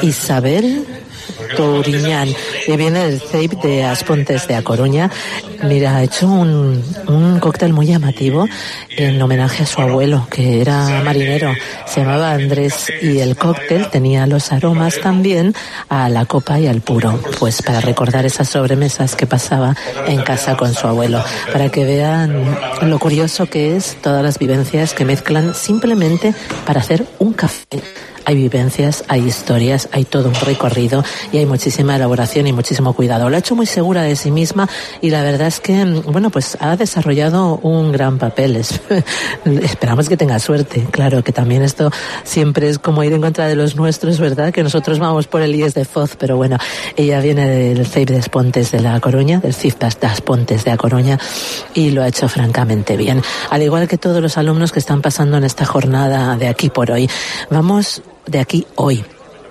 Isabel Touriñán y viene del C E I P de As Pontes de A Coruña. Mira, ha hecho un, un cóctel muy llamativo en homenaje a su abuelo, que era marinero, se llamaba Andrés, y el cóctel tenía los aromas también a la copa y al puro, pues para recordar esas sobremesas que pasaba en casa con su abuelo, para que vean lo curioso que es todas las vivencias que mezclan simplemente para hacer un café. Hay vivencias, hay historias, hay todo un recorrido y hay muchísima elaboración y muchísimo cuidado. Lo ha hecho muy segura de sí misma y la verdad es que, bueno, pues ha desarrollado un gran papel. Esperamos que tenga suerte. Claro que también esto siempre es como ir en contra de los nuestros, ¿verdad? Que nosotros vamos por el I E S de Foz, pero bueno, ella viene del C E I P de As Pontes de la Coruña, del C I F de As Pontes de A Coruña y lo ha hecho francamente bien. Al igual que todos los alumnos que están pasando en esta jornada de Aquí por Hoy. Vamos de aquí hoy.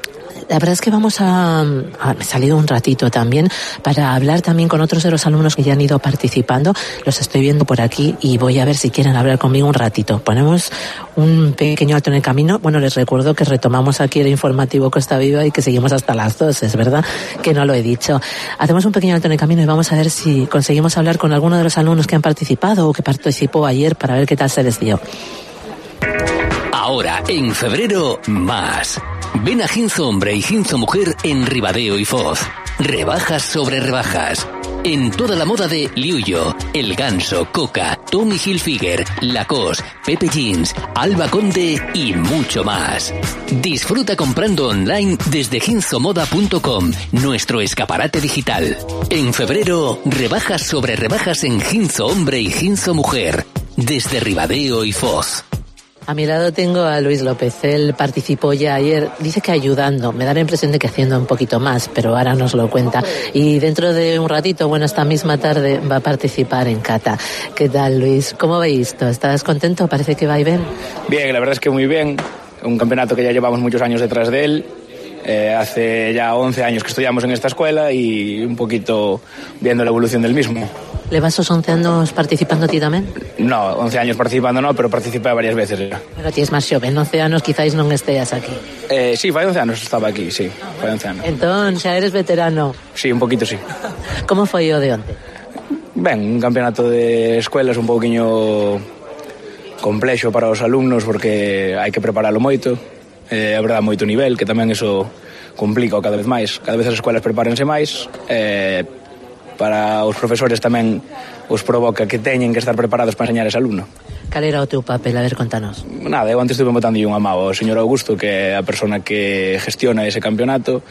La verdad es que vamos a, a... Me he salido un ratito también para hablar también con otros de los alumnos que ya han ido participando. Los estoy viendo por aquí y voy a ver si quieren hablar conmigo un ratito. Ponemos un pequeño alto en el camino. Bueno, les recuerdo que retomamos aquí el informativo Costa Viva y que seguimos hasta las dos, es verdad que no lo he dicho. Hacemos un pequeño alto en el camino y vamos a ver si conseguimos hablar con alguno de los alumnos que han participado o que participó ayer para ver qué tal se les dio. Ahora, en febrero, más. Ven a Ginzo Hombre y Ginzo Mujer en Ribadeo y Foz. Rebajas sobre rebajas. En toda la moda de Liuyo, El Ganso, Coca, Tommy Hilfiger, Lacoste, Pepe Jeans, Alba Conde y mucho más. Disfruta comprando online desde ginzo moda punto com, nuestro escaparate digital. En febrero, rebajas sobre rebajas en Ginzo Hombre y Ginzo Mujer, desde Ribadeo y Foz. A mi lado tengo a Luis López. Él participó ya ayer, dice que ayudando, me da la impresión de que haciendo un poquito más, pero ahora nos lo cuenta. Y dentro de un ratito, bueno, esta misma tarde va a participar en Cata. ¿Qué tal, Luis? ¿Cómo veis esto? ¿Estás contento? Parece que va y bien. Bien, la verdad es que muy bien. Un campeonato que ya llevamos muchos años detrás de él. Eh, hace ya once años que estudiamos en esta escuela y un poquito viendo la evolución del mismo. ¿Le vas esos once años participando a ti tamén? No, once años participando no, pero participé varias veces ya. Pero ti es máis xoven, once anos quizáis non esteas aquí. Eh, sí, fai once anos estaba aquí, sí, fai once anos. Entón, xa eres veterano. Sí, un poquito sí. Como foi o de onte? Ben, un campeonato de escuelas un pouquiño complexo para os alumnos porque hai que preparalo moito. É eh, verdade, moito nivel, que tamén eso complica cada vez máis. Cada vez as escuelas prepárense máis, eh, para os profesores tamén os provoca que teñen que estar preparados para enseñar ese alumno. Cal era o teu papel? A ver, contanos. Nada, eu antes estuve botando unha mao ao señor Augusto, que é a persona que gestiona ese campeonato,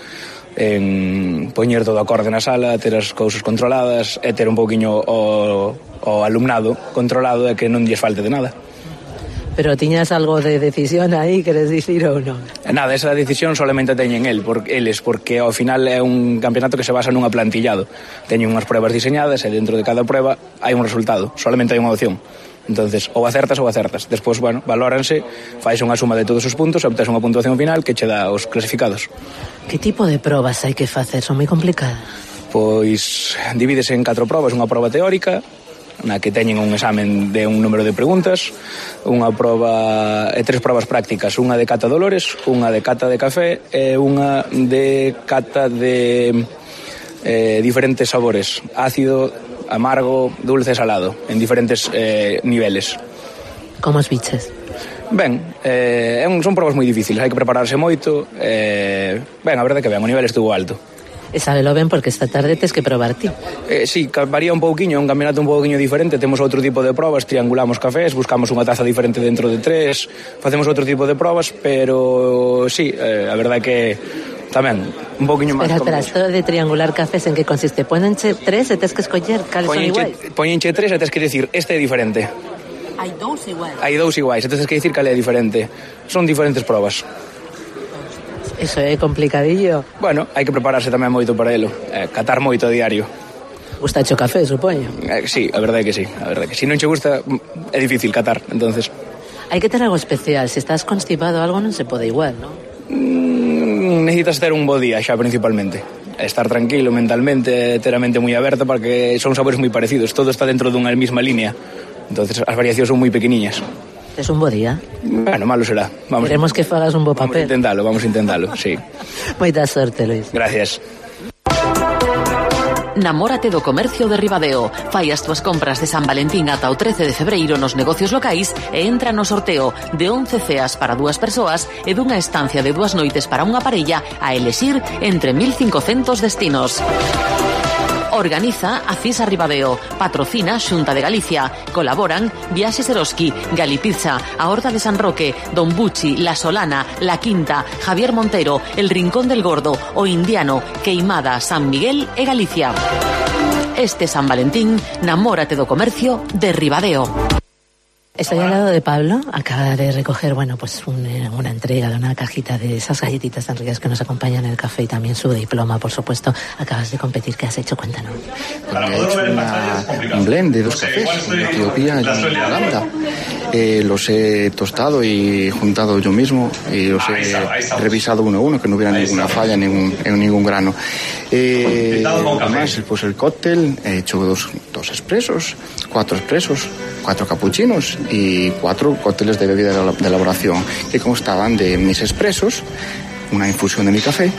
en poñer todo acorde na sala, ter as cousas controladas e ter un pouquiño o, o alumnado controlado e que non lles falte de nada. Pero tiñas algo de decisión aí, queres dicir ou non? Nada, esa decisión solamente teñen el, por, eles, porque ao final é un campeonato que se basa nunha plantillado. Teñen unhas pruebas diseñadas e dentro de cada prueba hai un resultado, solamente hai unha opción. Entonces, ou acertas ou acertas. Despois, bueno, valóranse, fais unha suma de todos os puntos e obtás unha puntuación final que che dá os clasificados. Que tipo de probas hai que facer? Son moi complicadas? Pois divídese en catro probas, unha proba teórica, na que teñen un examen de un número de preguntas, unha proba e tres probas prácticas, unha de cata de olores, unha de cata de café e unha de cata de eh, diferentes sabores, ácido, amargo, dulce e salado, en diferentes eh, niveles. Como os biches? Ben, eh, son probas moi difíciles, hai que prepararse moito. Eh, ben, a verdade que ben, o nivel estuvo alto. E sábelo ben porque esta tarde tes que probar ti. Eh, sí, varía un pouquiño, é un campeonato un pouquiño diferente. Temos outro tipo de probas, triangulamos cafés, buscamos unha taza diferente dentro de tres, facemos outro tipo de probas, pero sí, eh, a verdade que tamén un pouquiño máis. Espera, espera, esto de triangular cafés en que consiste? Pónenche tres e tes que escoller cales son iguais? Poñenche tres e tes que decir, este é diferente. Hai dous iguais. Hai dous iguais, e tes que decir cal é diferente. Son diferentes probas. Eso é complicadillo. Bueno, hai que prepararse tamén moito para elo, eh, catar moito a diario. Gusta hecho café, supoño. Eh, sí, a verdade que sí, a verdade que si non che gusta é difícil catar, entonces. Hai que ter algo especial, se estás constipado algo non se pode igual, non? Mm, necesitas ter un bo día xa principalmente. Estar tranquilo mentalmente, ter a mente moi aberta porque son sabores moi parecidos, todo está dentro dunha mesma línea. Entonces as variacións son moi pequeniñas. Es un bo día. Bueno, malo será. Vamos. Queremos que fagas un bo papel. Vamos a intentarlo, vamos a intentarlo, sí. Moita sorte, Luis. Gracias. Namórate do comercio de Ribadeo. Fai as túas compras de San Valentín ata o trece de febreiro nos negocios locais e entra no sorteo de once ceas para dúas persoas e dunha estancia de dúas noites para unha parella a elexir entre mil cincocentos destinos. Organiza a Cisa Ribadeo, patrocina Xunta de Galicia, colaboran Viaxes Eroski, Galipizza, a Horta de San Roque, Don Bucci, La Solana, La Quinta, Javier Montero, El Rincón del Gordo, O Indiano, Queimada, San Miguel e Galicia. Este San Valentín, namórate do comercio de Ribadeo. Estoy al lado de Pablo, acaba de recoger, bueno, pues un, una entrega de una cajita de esas galletitas tan ricas que nos acompañan en el café y también su diploma, por supuesto. Acabas de competir, ¿qué has hecho? Cuéntanos. Pues he hecho una, un blend de dos cafés, de Etiopía y Uganda. Eh, los he tostado y juntado yo mismo y los he revisado uno a uno, que no hubiera ninguna falla en ningún, en ningún grano. Eh, además, pues el cóctel, he hecho dos, dos expresos, cuatro expresos, cuatro capuchinos y cuatro cócteles de bebida de elaboración que constaban de mis expresos, una infusión de mi café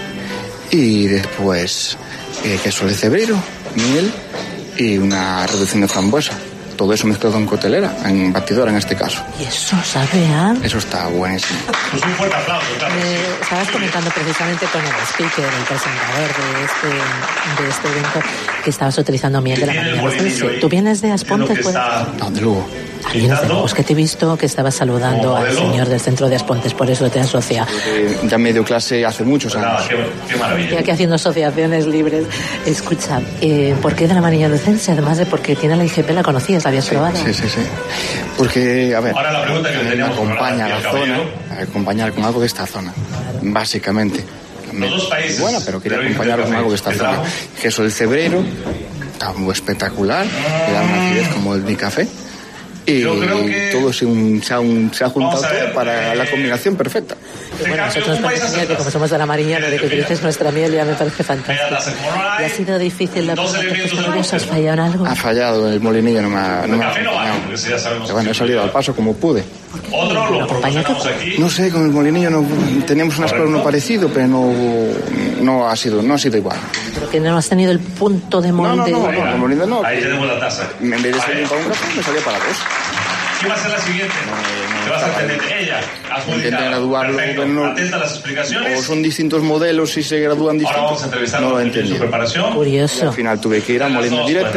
y después eh, queso de cebreiro, miel y una reducción de frambuesa. Todo eso mezclado en coctelera, en batidora en este caso. ¿Y eso sabe a...? Eso está buenísimo. Pues un fuerte aplauso, claro. Eh, estabas comentando precisamente con el speaker, el presentador de este, de este evento, que estabas utilizando miel de la Mariña. ¿Tú vienes de Aspontes? Pues? No, de Lugo. Pues que te he visto que estabas saludando al señor del centro de Aspontes, por eso te asocia. Eh, ya me dio clase hace muchos años. Ah, qué, qué maravilla. Ya que haciendo asociaciones libres. Escucha, eh, ¿por qué de la Mariña Lucense? Además de porque tiene la I G P, ¿la conocías? ¿La habías probado? Sí, sí, sí. Porque, a ver, ahora la pregunta que me acompaña a la zona, a acompañar con algo de esta zona, básicamente. Me, Los dos países, bueno, pero quería acompañar con algo de esta zona. Queso del cebreiro, está muy espectacular, le da una acidez como el de mi café. Y que... todo se, un, se, ha, un, se ha juntado todo para eh... la combinación perfecta. Y bueno, nosotros también, que como somos de la Mariña, lo de que utilices nuestra miel ya me parece fantástico. ¿Y ha sido difícil la prueba de tus nervios? ¿Has fallado en algo? Ha fallado, el molinillo no me ha, no me ha acompañado. Pero bueno, he salido al paso como pude. Otro lo proporcionamos aquí. No sé, con el molinillo no, teníamos un aspecto no parecido, pero no, no, ha sido, no ha sido igual. ¿Pero que no has tenido el punto de molde? No, no, no, no, el molde no. Ahí tenemos la taza. En vez de salir para un café, me salía para dos. ¿Qué va a ser la siguiente? No, no, ¿Qué vas a tener ella? Intentan graduarlo, pero no. Atenta a las explicaciones. O son distintos modelos y se gradúan distintos. Ahora vamos a entrevistar no en su preparación. Curioso. Al final tuve que ir a molino directo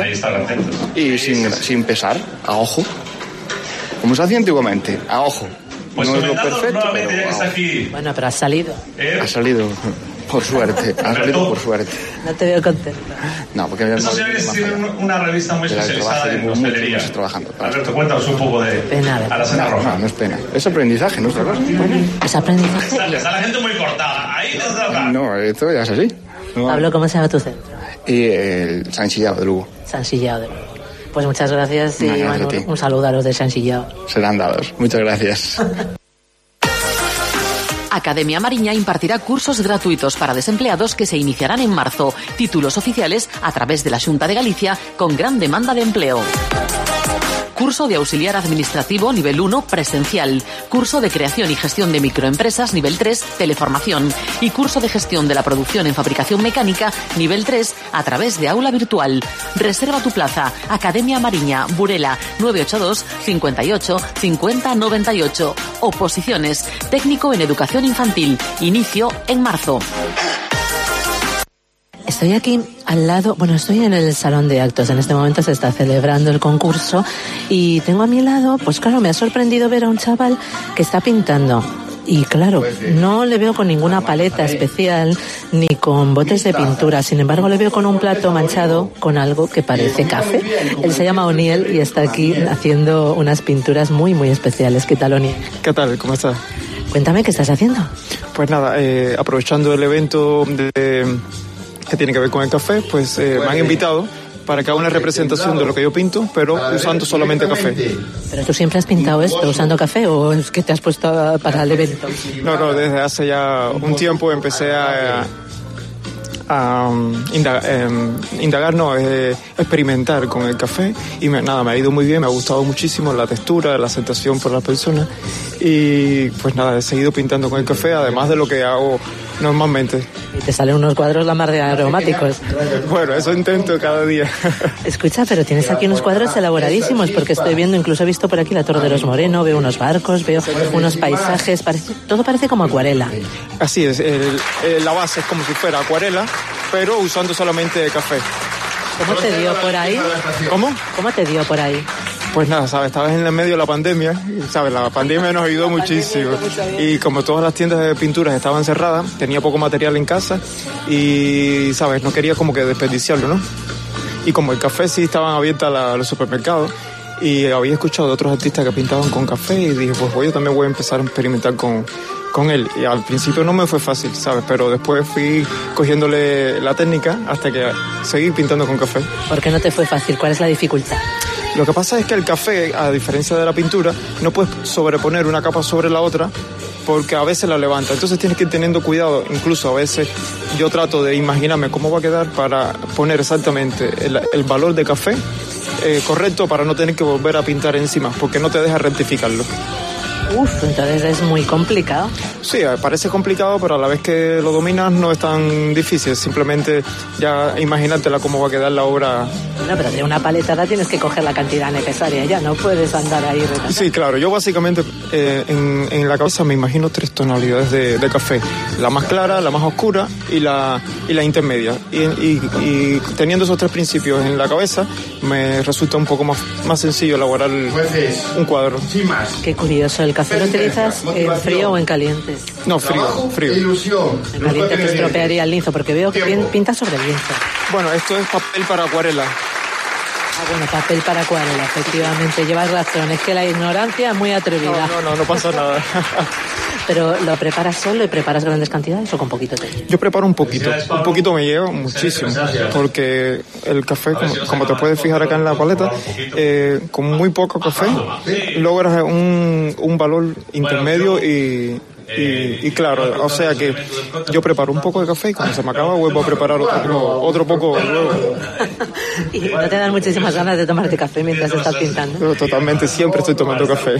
y sin, sin pesar, a ojo. Como se hacía antiguamente, a ojo. Pues no es lo perfecto, pero, ya que está aquí. Bueno, pero ha salido. ¿Eh? Ha salido, por suerte, ha salido por suerte. No te veo contento. No, porque... Eso señores tienen una revista muy especializada en hostelería. Trabajando. Alberto, cuéntanos un poco de... Pena, a la Santa Rosa. No, no es pena. Es aprendizaje, ¿no? Bueno, es aprendizaje. Está, está la gente muy cortada. Ahí te está. No, esto ya es así. No. Pablo, ¿cómo se llama tu centro? Y el San Sillao de Lugo. San Sillao de Lugo. Pues muchas gracias y no, bueno, un saludo a los de San Sillao. Serán dados. Muchas gracias. Academia Mariña impartirá cursos gratuitos para desempleados que se iniciarán en marzo. Títulos oficiales a través de la Xunta de Galicia con gran demanda de empleo. Curso de auxiliar administrativo nivel uno presencial. Curso de creación y gestión de microempresas nivel tres teleformación. Y curso de gestión de la producción en fabricación mecánica nivel tres a través de aula virtual. Reserva tu plaza. Academia Mariña, Burela, nueve ocho dos, cincuenta y ocho, cincuenta, noventa y ocho. Oposiciones. Técnico en educación infantil. Inicio en marzo. Estoy aquí al lado, bueno, estoy en el salón de actos, en este momento se está celebrando el concurso y tengo a mi lado, pues claro, me ha sorprendido ver a un chaval que está pintando. Y claro, no le veo con ninguna paleta especial ni con botes de pintura, sin embargo le veo con un plato manchado con algo que parece café. Él se llama Oniel y está aquí haciendo unas pinturas muy muy especiales. ¿Qué tal, Oniel? ¿Qué tal? ¿Cómo estás? Cuéntame, ¿qué estás haciendo? Pues nada, eh, aprovechando el evento de, que tiene que ver con el café, pues eh, me han invitado para que haga una representación de lo que yo pinto, pero usando solamente café. ¿Pero tú siempre has pintado esto usando café o es que te has puesto para el evento? No, no, desde hace ya un tiempo empecé a, a indagar, eh, indagar no, eh, experimentar con el café y me, nada, me ha ido muy bien, me ha gustado muchísimo la textura, la aceptación por las personas y pues nada, he seguido pintando con el café, además de lo que hago normalmente. Y te salen unos cuadros la mar de aromáticos. Bueno, eso intento cada día. Escucha, pero tienes aquí unos cuadros elaboradísimos, porque estoy viendo, incluso he visto por aquí la Torre de los Moreno, veo unos barcos, veo unos paisajes, parece, todo parece como acuarela. Así es, el, el, la base es como si fuera acuarela, pero usando solamente café. ¿Cómo te dio por ahí? ¿Cómo? ¿Cómo te dio por ahí? Pues nada, sabes, estabas en el medio de la pandemia, sabes, la pandemia nos ayudó muchísimo y como todas las tiendas de pinturas estaban cerradas, tenía poco material en casa y, sabes, no quería como que desperdiciarlo, ¿no? Y como el café sí estaban abiertos a los supermercados y había escuchado de otros artistas que pintaban con café y dije, pues yo también voy a empezar a experimentar con, con él. Y al principio no me fue fácil, ¿sabes? Pero después fui cogiéndole la técnica hasta que seguí pintando con café. ¿Por qué no te fue fácil? ¿Cuál es la dificultad? Lo que pasa es que el café, a diferencia de la pintura, no puedes sobreponer una capa sobre la otra porque a veces la levanta. Entonces tienes que ir teniendo cuidado. Incluso a veces yo trato de imaginarme cómo va a quedar para poner exactamente el, el valor de café eh, correcto para no tener que volver a pintar encima porque no te deja rectificarlo. Uf, entonces es muy complicado. Sí, parece complicado, pero a la vez que lo dominas no es tan difícil. Simplemente ya imagínatela cómo va a quedar la obra. No, pero de una paletada tienes que coger la cantidad necesaria, ya no puedes andar ahí retratando. Sí, claro, yo básicamente eh, en, en la cabeza me imagino tres tonalidades de, de café. La más clara, la más oscura y la, y la intermedia. Y, y, y teniendo esos tres principios en la cabeza, me resulta un poco más, más sencillo elaborar el, un cuadro. Qué curioso, ¿el café lo utilizas en frío o en caliente? No, frío, frío. En caliente te estropearía el lienzo, porque veo que pintas sobre el lienzo. Bueno, esto es papel para acuarela. Ah, bueno, papel para acuarela, efectivamente. Llevas razón, es que la ignorancia es muy atrevida. No, no, no, no pasa nada. Pero ¿lo preparas solo y preparas grandes cantidades o con poquito te lleva? Yo preparo un poquito, un poquito me llevo muchísimo, porque el café, como, como te puedes fijar acá en la paleta, eh, con muy poco café logras un, un valor intermedio y... Y, y claro, o sea que yo preparo un poco de café y cuando se me acaba vuelvo a preparar otro, otro poco luego. ¿Y no te dan muchísimas ganas de tomarte café mientras estás pintando? Totalmente, siempre estoy tomando café.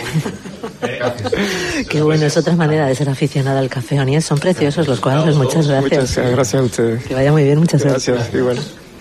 Qué bueno, es otra manera de ser aficionada al café. Oniel, son preciosos los cuadros, muchas gracias. Muchas gracias a ustedes. Que vaya muy bien, muchas gracias. Gracias, igual.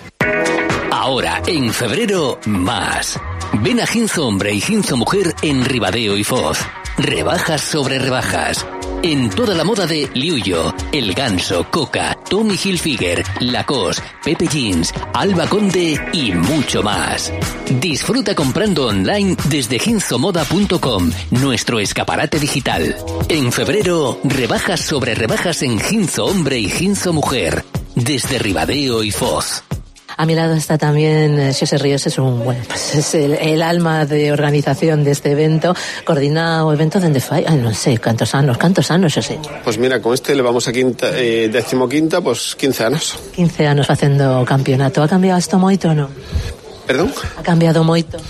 Ahora, en febrero, más. Ven a Ginzo Hombre y Ginzo Mujer en Ribadeo y Foz. Rebajas sobre rebajas. En toda la moda de Liuyo, El Ganso, Coca, Tommy Hilfiger, Lacoste, Pepe Jeans, Alba Conde y mucho más. Disfruta comprando online desde ginzomoda punto com, nuestro escaparate digital. En febrero, rebajas sobre rebajas en Ginzo Hombre y Ginzo Mujer, desde Ribadeo y Foz. A mi lado está también Xosé Ríos, es un, bueno, pues es el, el alma de organización de este evento. Coordina o evento dende fai, ay, non sei, cantos anos, cantos anos, Xosé? Pues mira, con este le vamos a quinta, eh, décimo quinta, pues quince anos. quince anos facendo campeonato. Ha cambiado isto moito ou non? Perdón? Ha cambiado moito?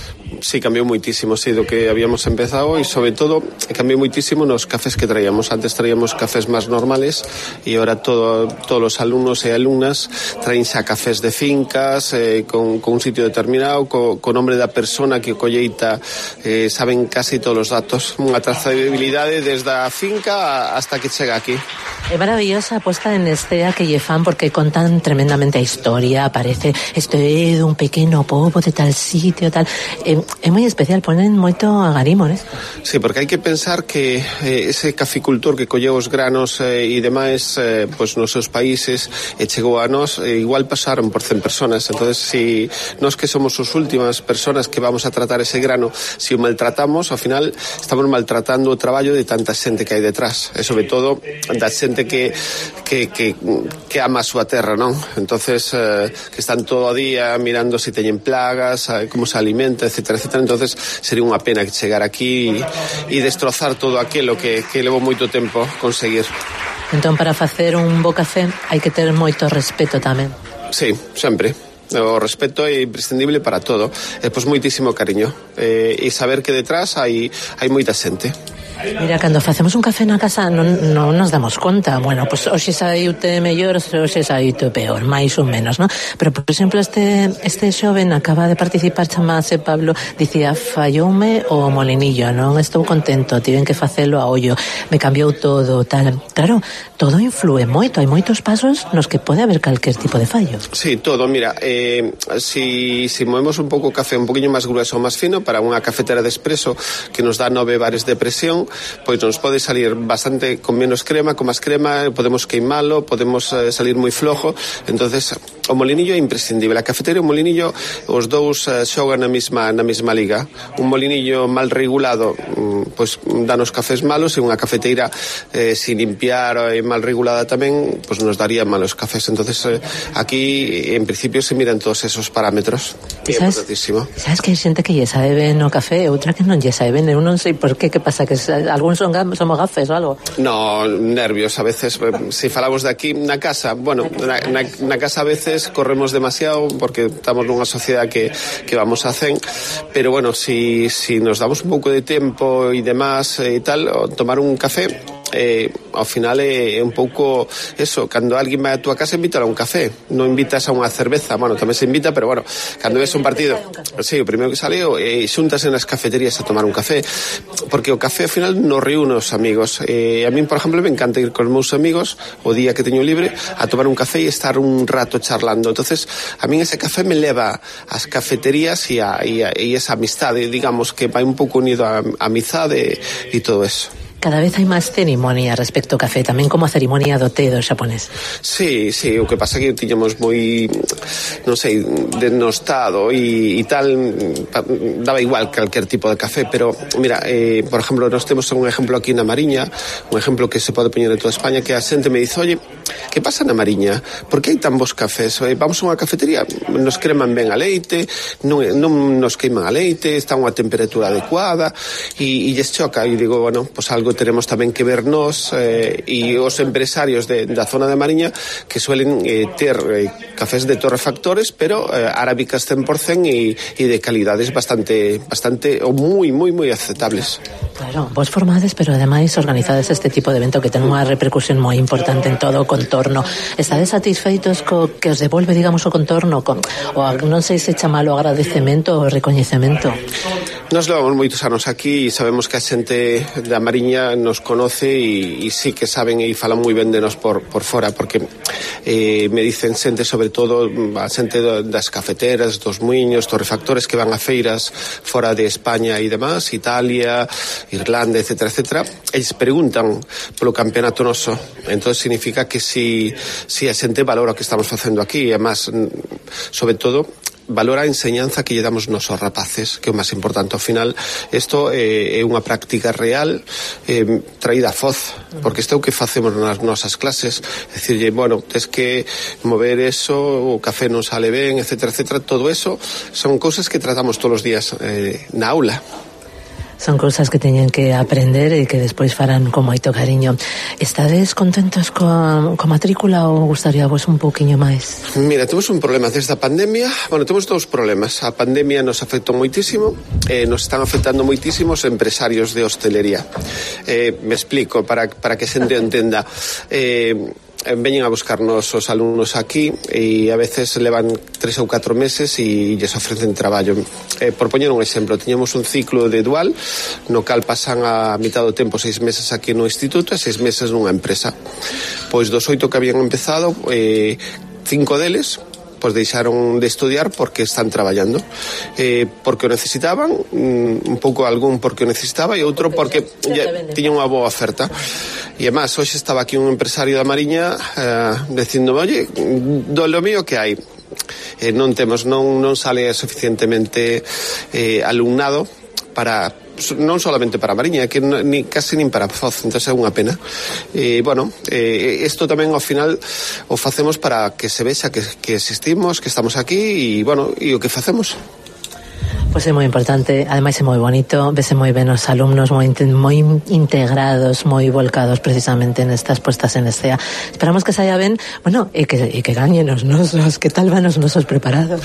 Sí, cambiou muitísimo, sí, do que habíamos empezado e sobre todo cambiou muitísimo nos cafés que traíamos. Antes traíamos cafés máis normales e agora todo, todos os alumnos e alumnas traen xa cafés de fincas eh, con, con un sitio determinado, co, co nombre da persona que o colleita, eh, saben casi todos os datos, unha trazabilidade desde a finca hasta que chega aquí. É maravillosa a posta en escena que lle fan porque contan tremendamente a historia, aparece isto é dun pequeno pobo de tal sitio, tal. É, é moi especial, ponen moito agarimo, ¿no? Sí, porque hai que pensar que eh, ese caficultor que colleu os granos eh, e demais eh, pues, nos seus países e eh, chegou a nós, eh, igual pasaron por cen personas. Entonces, si nós que somos as últimas personas que vamos a tratar ese grano, si o maltratamos, ao final estamos maltratando o traballo de tanta xente que hai detrás, e sobre todo da xente que, que, que, que ama a súa terra, non? Entonces, eh, que están todo o día mirando se si teñen plagas, eh, como se alimenta, etcétera, etcétera. Entonces, sería unha pena que chegar aquí e destrozar todo aquilo que, que levou moito tempo conseguir. Entón, para facer un bo café hai que ter moito respeto tamén. Sí, sempre. O respeto é imprescindible para todo. E pois moitísimo cariño. E, e saber que detrás hai, hai moita xente. Mira, cando facemos un café na casa non, non nos damos conta. Bueno, pois pues, hoxe saíute mellor, hoxe saíute peor, máis ou menos, non? Pero, por exemplo, este, este xoven acaba de participar, chamase Pablo, dicía, falloume o molinillo, non estou contento, tiven que facelo a ollo, me cambiou todo, tal. Claro, todo influe moito, hai moitos pasos nos que pode haber calquer tipo de fallo. Sí, todo, mira, eh, si, si movemos un pouco o café un poquinho máis grueso ou máis fino para unha cafetera de espresso que nos dá nove bares de presión, pois nos pode salir bastante con menos crema, con máis crema, podemos queimalo, podemos eh, salir moi flojo. Entonces, o molinillo é imprescindible. A cafetera e o molinillo, os dous eh, xogan na mesma na mesma liga. Un molinillo mal regulado, mm, pois danos cafés malos, e unha cafeteira eh, sin limpiar e mal regulada tamén, pois nos daría malos cafés. Entonces, eh, aquí en principio se miran todos esos parámetros. É importantísimo. Sabes que hai xente que lle sabe ben o café e outra que non lle sabe ben. Eu non sei por qué, que pasa que algúns son somos gafes ou algo. No, nervios a veces. Si falamos de aquí na casa, bueno, na, na, na casa a veces corremos demasiado porque estamos nunha sociedade que, que vamos a cen, pero bueno, si, si nos damos un pouco de tempo e demás e tal, tomar un café, eh, ao final é, é un pouco eso, cando alguén vai a túa casa invítala a un café, non invitas a unha cerveza, bueno, tamén se invita, pero bueno, cando ves un partido, sí, o primeiro que sale é eh, xuntas en as cafeterías a tomar un café, porque o café ao final nos reúne os amigos. Eh, a min, por exemplo, me encanta ir con os meus amigos o día que teño libre a tomar un café e estar un rato charlando. Entonces, a min ese café me leva ás cafeterías e a, e a, e esa amistade, digamos, que vai un pouco unido a, a amizade e todo eso. Cada vez hai máis cerimonia respecto ao café, tamén como a cerimonia do té do xaponés. Sí, sí, o que pasa que tiñamos moi, non sei, denostado e, e tal, daba igual calquer tipo de café, pero mira, eh, por exemplo, nós temos un exemplo aquí na Mariña, un exemplo que se pode poñer en toda España, que a xente me dice, oye, que pasa na Mariña? Por que hai tan bons cafés? Vamos a unha cafetería, nos creman ben a leite, non, non nos queiman a leite, está a unha temperatura adecuada, e, e lles choca, e digo, bueno, pues algo teremos tamén que vernos eh, e os empresarios de, da zona de Mariña que suelen eh, ter eh, cafés de torrefactores, pero eh, arábicas cen por cen e, e de calidades bastante bastante ou moi moi moi aceptables. Claro, vos formades, pero ademais organizades este tipo de evento que ten unha repercusión moi importante en todo o contorno. Estades satisfeitos co que os devolve, digamos, o contorno, con, o non sei se chamalo agradecemento ou recoñecemento? Nos levamos moitos anos aquí e sabemos que a xente da Mariña nos conoce e, e sí que saben e falan moi ben de nos por, por fora, porque eh, me dicen xente, sobre todo a xente das cafeteras, dos muiños, torrefactores que van a feiras fora de España e demás, Italia, Irlanda, etcétera, etcétera, eles preguntan polo campeonato noso. Entón significa que si, si a xente valora o que estamos facendo aquí, e además, sobre todo, valora a enseñanza que lle damos nosos rapaces, que é o máis importante. Ao final, isto é, é unha práctica real eh, traída a Foz, porque isto é o que facemos nas nosas clases, é dicir, bueno, tens que mover eso, o café non sale ben, etcétera, etcétera, todo eso son cousas que tratamos todos os días eh, na aula. Son cousas que teñen que aprender e que despois farán con moito cariño. Estades contentos coa, coa matrícula ou gustaría vos un pouquiño máis? Mira, temos un problema desde a pandemia. Bueno, temos dous problemas. A pandemia nos afectou moitísimo, eh, nos están afectando moitísimo os empresarios de hostelería. Eh, me explico, para, para que xente entenda. Eh, veñen a buscarnos os alumnos aquí e a veces levan tres ou catro meses e lles ofrecen traballo. Eh, por poñer un exemplo, tiñamos un ciclo de dual no cal pasan a mitad do tempo seis meses aquí no instituto e seis meses nunha empresa. Pois dos oito que habían empezado, eh, cinco deles pois deixaron de estudiar porque están traballando, eh, porque o necesitaban, un pouco algún porque o necesitaba e outro porque ya, tiña unha boa oferta. E además, hoxe estaba aquí un empresario da Mariña eh, dicindo, oye, do lo mío que hai, eh, non temos, non, non sale suficientemente eh, alumnado para, non solamente para a Mariña, que ni, casi nin para Foz, entón é unha pena. E, bueno, eh, isto tamén ao final o facemos para que se vexa que, que existimos, que estamos aquí e, bueno, e o que facemos. Pois é moi importante, ademais é moi bonito, vese moi ben os alumnos moi, moi integrados, moi volcados precisamente nestas puestas en escena. Esperamos que saia ben, bueno, e que, e que gañen os nosos, que tal van os nosos preparados?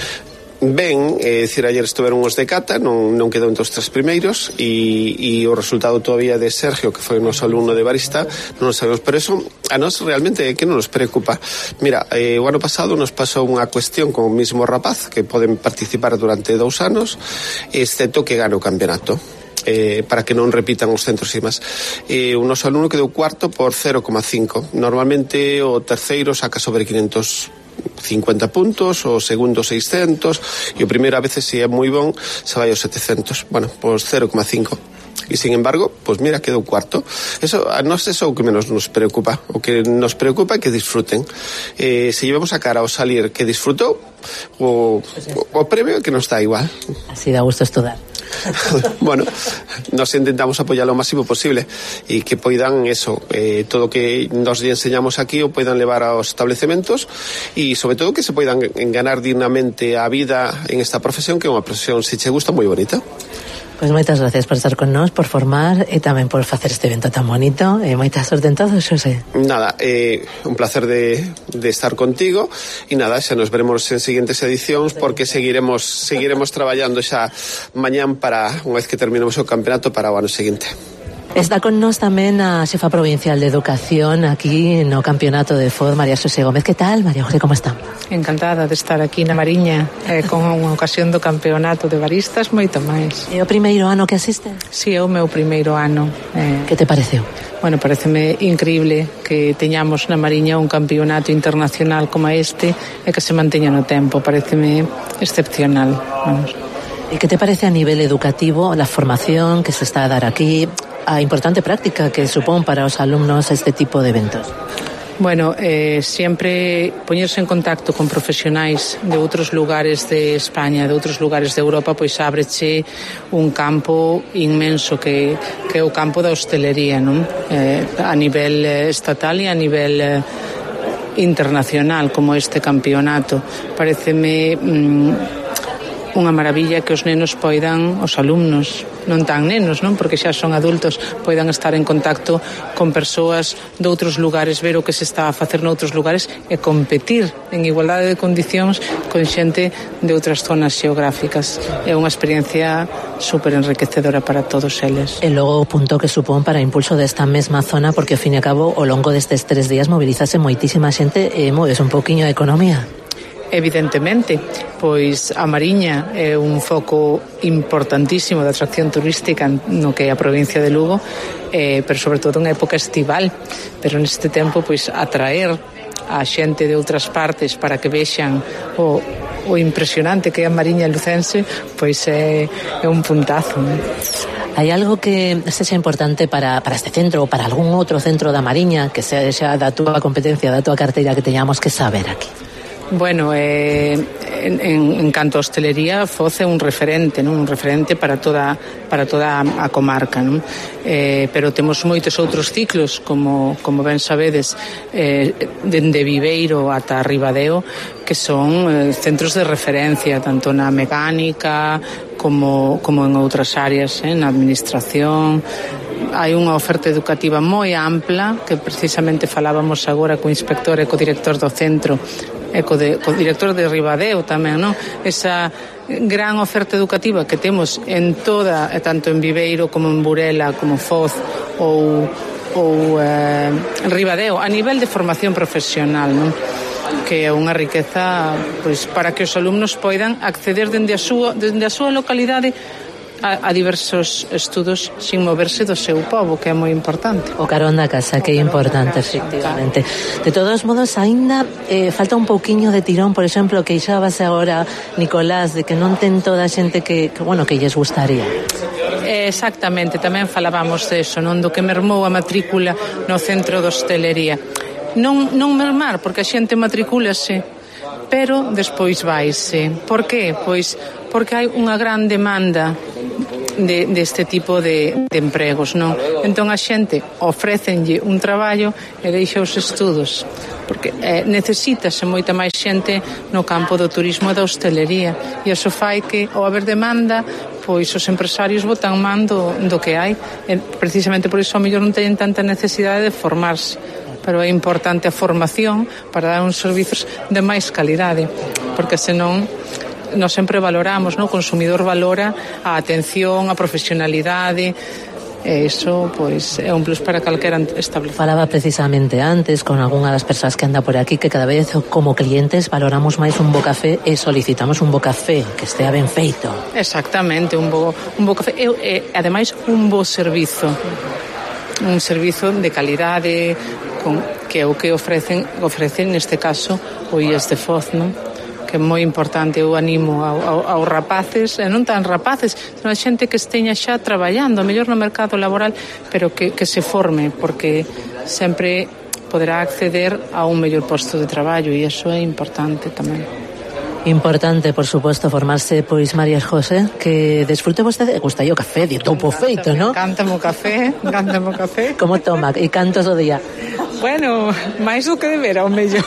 Ben, é dicir, ayer estuveron os de cata, non, non quedou entre os tres primeiros e, e o resultado todavía de Sergio, que foi o noso alumno de barista, non o sabemos, pero eso a nós realmente é que non nos preocupa. Mira, eh, o ano pasado nos pasou unha cuestión con o mismo rapaz que poden participar durante dous anos, excepto que gane o campeonato. Eh, para que non repitan os centros e máis. Eh, o noso alumno quedou cuarto por cero coma cinco. Normalmente o terceiro saca sobre quinientos cincuenta puntos, o segundo seiscentos e o primeiro a veces, se é moi bon, se vai aos setecentos. Bueno, pois cero coma cinco. E sin embargo, pois mira, quedou cuarto. Eso, a nós é o que menos nos preocupa. O que nos preocupa é que disfruten. Eh, se llevamos a cara ao salir que disfrutou, o, o, o premio é que nos dá igual. Así dá gusto estudar. Bueno, nos intentamos apoiar o máximo posible e que poidan eso, eh, todo o que nos enseñamos aquí o poidan levar aos establecementos e sobre todo que se poidan ganar dignamente a vida en esta profesión, que é unha profesión, se che gusta, moi bonita. Pois moitas gracias por estar con nós, por formar e tamén por facer este evento tan bonito e moita sorte en todo, Xosé. Nada, eh, un placer de, de estar contigo e nada, xa nos veremos en siguientes edicións porque seguiremos seguiremos traballando xa mañán para, unha vez que terminemos o campeonato, para o ano seguinte. Está con nós tamén a xefa provincial de Educación aquí no campeonato de Foz, María José Gómez. Que tal, María José, como está? Encantada de estar aquí na Mariña eh, con unha ocasión do campeonato de baristas, moito máis. É o primeiro ano que asiste? Si, é o meu primeiro ano. Eh, que te pareceu? Bueno, pareceme increíble que teñamos na Mariña un campeonato internacional como este e que se manteña no tempo. Pareceme excepcional. Vamos. E que te parece a nivel educativo la formación que se está a dar aquí, a importante práctica que supón para os alumnos este tipo de eventos? Bueno, eh, sempre poñerse en contacto con profesionais de outros lugares de España, de outros lugares de Europa, pois ábreche un campo inmenso que, que é o campo da hostelería, non? Eh, a nivel estatal e a nivel eh, internacional, como este campeonato. Pareceme mm, unha maravilla que os nenos poidan, os alumnos, non tan nenos, non, porque xa son adultos, poidan estar en contacto con persoas de outros lugares, ver o que se está a facer noutros lugares e competir en igualdade de condicións con xente de outras zonas xeográficas. É unha experiencia super enriquecedora para todos eles. E logo o punto que supón para o impulso desta mesma zona, porque ao fin e a cabo ao longo destes tres días movilizase moitísima xente e moves un poquinho a economía. Evidentemente, pois a Mariña é un foco importantísimo de atracción turística no que é a provincia de Lugo, eh, pero sobre todo unha época estival, pero neste tempo pois atraer a xente de outras partes para que vexan o, o impresionante que é a Mariña lucense, pois é, é un puntazo, non? Hai algo que sexa importante para, para este centro ou para algún outro centro da Mariña que sexa da túa competencia, da túa carteira, que teñamos que saber aquí? Bueno, eh, en, en, en canto a hostelería, Foz é un referente, non? Un referente para toda para toda a, a comarca, non? Eh, pero temos moitos outros ciclos, como como ben sabedes, eh, dende Viveiro ata Ribadeo, que son eh, centros de referencia tanto na mecánica como como en outras áreas, eh, na administración. Hai unha oferta educativa moi ampla, que precisamente falábamos agora co inspector e co director do centro e co, de, co director de Ribadeo tamén, non? Esa gran oferta educativa que temos en toda, tanto en Viveiro como en Burela, como Foz ou, ou eh, en Ribadeo, a nivel de formación profesional, non? Que é unha riqueza, pois, para que os alumnos poidan acceder dende a súa, dende a súa localidade A, a diversos estudos sin moverse do seu pobo, que é moi importante. O carón da casa, que é importante, efectivamente. De todos modos, aínda eh, falta un pouquiño de tirón, por exemplo, que queixábase agora Nicolás, de que non ten toda a xente que, que bueno, que lles gustaría. Exactamente, tamén falábamos de eso, non? Do que mermou a matrícula no centro de hostelería. Non, non mermar, porque a xente matricúlase, pero despois vaise. Por qué? Pois porque hai unha gran demanda de, deste tipo de, de empregos, non? Entón a xente ofrécenlle un traballo e deixa os estudos, porque eh, necesítase moita máis xente no campo do turismo e da hostelería, e iso fai que, ao haber demanda, pois os empresarios botan man do, do que hai, e precisamente por iso ao mellor non teñen tanta necesidade de formarse, pero é importante a formación para dar uns servizos de máis calidade, porque senón nós sempre valoramos, no? O consumidor valora a atención, a profesionalidade, e iso, pois, é un plus para calquera establecemento. Falaba precisamente antes con algunha das persoas que anda por aquí que cada vez como clientes valoramos máis un bo café e solicitamos un bo café que estea ben feito. Exactamente, un bo, un bo café e, e ademais un bo servizo, un servizo de calidade, con, que é o que ofrecen, ofrecen neste caso o I E S de Foz, non? Que é moi importante. Eu animo ao, ao, aos rapaces, e non tan rapaces, senón a xente que esteña xa traballando, mellor no mercado laboral, pero que, que se forme, porque sempre poderá acceder a un mellor posto de traballo, e iso é importante tamén. Importante, por suposto, formarse, pois, María José, que desfrute vostede, gusta o café, de topo feito, non? Cántame o café, cántame o café. Como toma? E cantos o día? Bueno, máis do que de ver, ao mellor.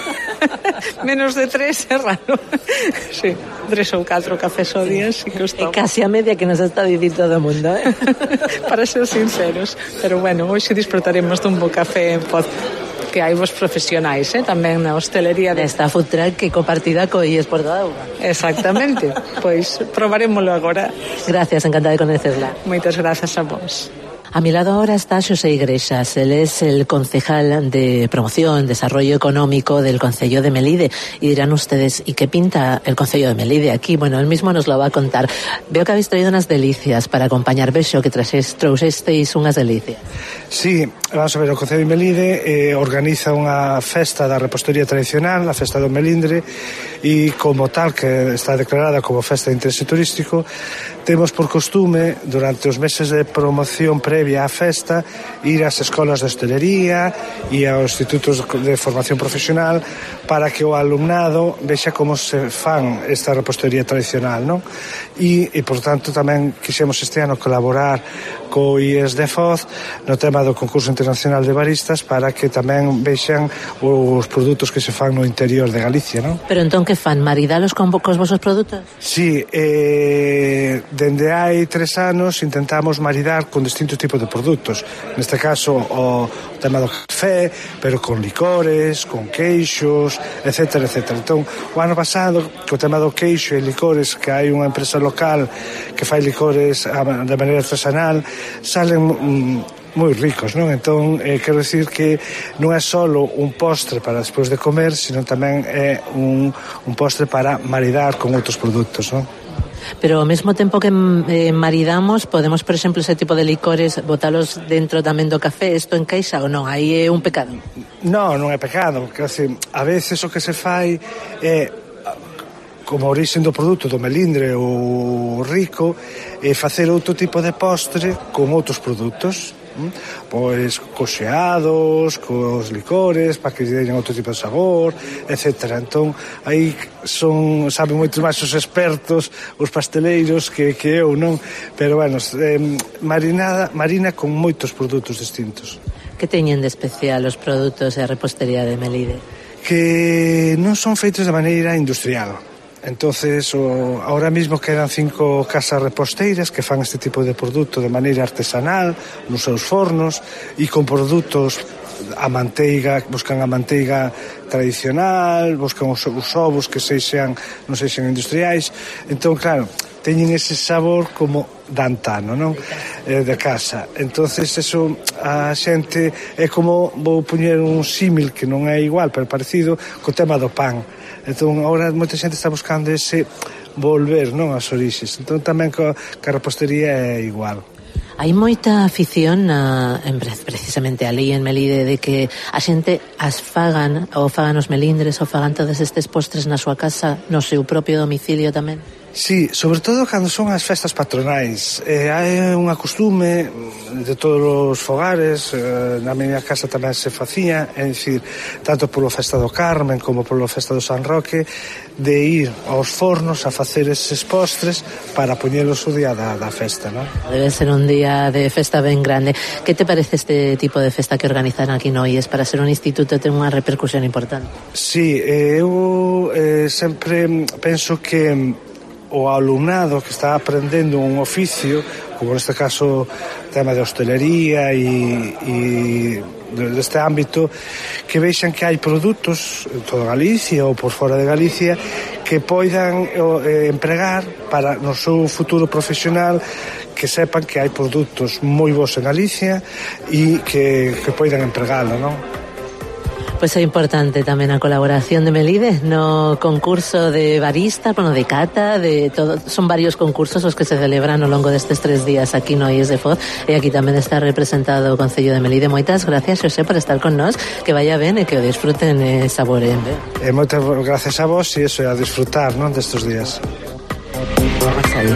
Menos de tres é raro. Sí, tres ou catro cafés ao día, sí que os tomo. É casi a media que nos está dicir todo o mundo, eh? Para ser sinceros. Pero bueno, hoxe disfrutaremos dun bo café en Foz, que hai vos profesionais, eh? Tamén na hostelería. De... Esta food truck que compartida co I E S por toda auga. Exactamente. Pois probarémoslo agora. Gracias, encantada de conocerla. Moitas grazas a vos. A mi lado ahora está Xosé Igrexas, él es el concejal de promoción, desarrollo económico del Concello de Melide. Y dirán ustedes, ¿y qué pinta el Concello de Melide aquí? Bueno, él mismo nos lo va a contar. Veo que habéis traído unas delicias para acompañar, vexo que trouxesteis unhas delicias. Sí, vamos a ver, o Concello de Melide eh, organiza unha festa da repostería tradicional, a festa do Melindre, e como tal, que está declarada como festa de interese turístico, temos por costume, durante os meses de promoción previa á festa, ir ás escolas de hostelería e aos institutos de formación profesional para que o alumnado vexa como se fan esta repostería tradicional, non? E, e por tanto, tamén quixemos este ano colaborar co I E S de Foz no tema do concurso internacional de baristas para que tamén vexan os produtos que se fan no interior de Galicia, non? Pero entón que fan? Maridalos con cos vosos produtos? Sí, eh, dende hai tres anos intentamos maridar con distintos tipos de produtos. Neste caso, o tema do café, pero con licores, con queixos, etcétera, etcétera. Entón, o ano pasado, co tema do queixo e licores, que hai unha empresa local que fai licores de maneira artesanal, salen mm, moi ricos, non? Entón, eh, quero dicir que non é só un postre para despois de comer, sino tamén é un, un postre para maridar con outros produtos, non? Pero ao mesmo tempo que eh, maridamos, podemos, por exemplo, ese tipo de licores botalos dentro tamén do café, isto encaixa ou non? Aí é un pecado? Non, non é pecado, porque assim, a veces o que se fai é como a orixe do produto do melindre ou rico, e facer outro tipo de postre con outros produtos. pois coxeados, cos licores, para que lle deñan outro tipo de sabor, etcétera. Entón, aí son, saben moito máis os expertos, os pasteleiros, que, que eu, non? Pero, bueno, eh, marinada, marina con moitos produtos distintos. Que teñen de especial os produtos e a repostería de Melide? Que non son feitos de maneira industrial. Entonces, o, ahora mismo quedan cinco casas reposteiras que fan este tipo de produto de maneira artesanal nos seus fornos e con produtos a manteiga, buscan a manteiga tradicional, buscan os, os ovos que sexan, non sexan industriais. Entón, claro, teñen ese sabor como de antano, non? Eh, de casa. Entonces, eso, a xente é como, vou poñer un símil que non é igual, pero parecido, co tema do pan. Entón, agora moita xente está buscando ese volver, non, as orixes. Entón, tamén co, que a repostería é igual. Hai moita afición a, en, precisamente ali en Melide de que a xente as fagan ou fagan os melindres ou fagan todos estes postres na súa casa, no seu propio domicilio tamén. Sí, sobre todo cando son as festas patronais. Eh, hai unha costume de todos os fogares, eh, na miña casa tamén se facía, é dicir, tanto polo Festa do Carmen como polo Festa do San Roque, de ir aos fornos a facer eses postres para poñelos o día da, da festa, non? Debe ser un día de festa ben grande. Que te parece este tipo de festa que organizan aquí no IES? Para ser un instituto ten unha repercusión importante. Sí, eh, eu eh, sempre penso que o alumnado que está aprendendo un oficio, como neste caso tema de hostelería e, e deste ámbito, que vexan que hai produtos en toda Galicia ou por fora de Galicia que poidan eh, empregar para no seu futuro profesional, que sepan que hai produtos moi bons en Galicia e que, que poidan empregalo, non? Pois é importante tamén a colaboración de Melide no concurso de barista, bueno, de cata, de todo, son varios concursos os que se celebran ao longo destes tres días aquí no IES de Foz, e aquí tamén está representado o Concello de Melide. Moitas gracias, Xosé, por estar con nós, que vaya ben e que o disfruten e saboren ben. E moitas gracias a vos e eso, a disfrutar, non, destes días. Vamos a ir.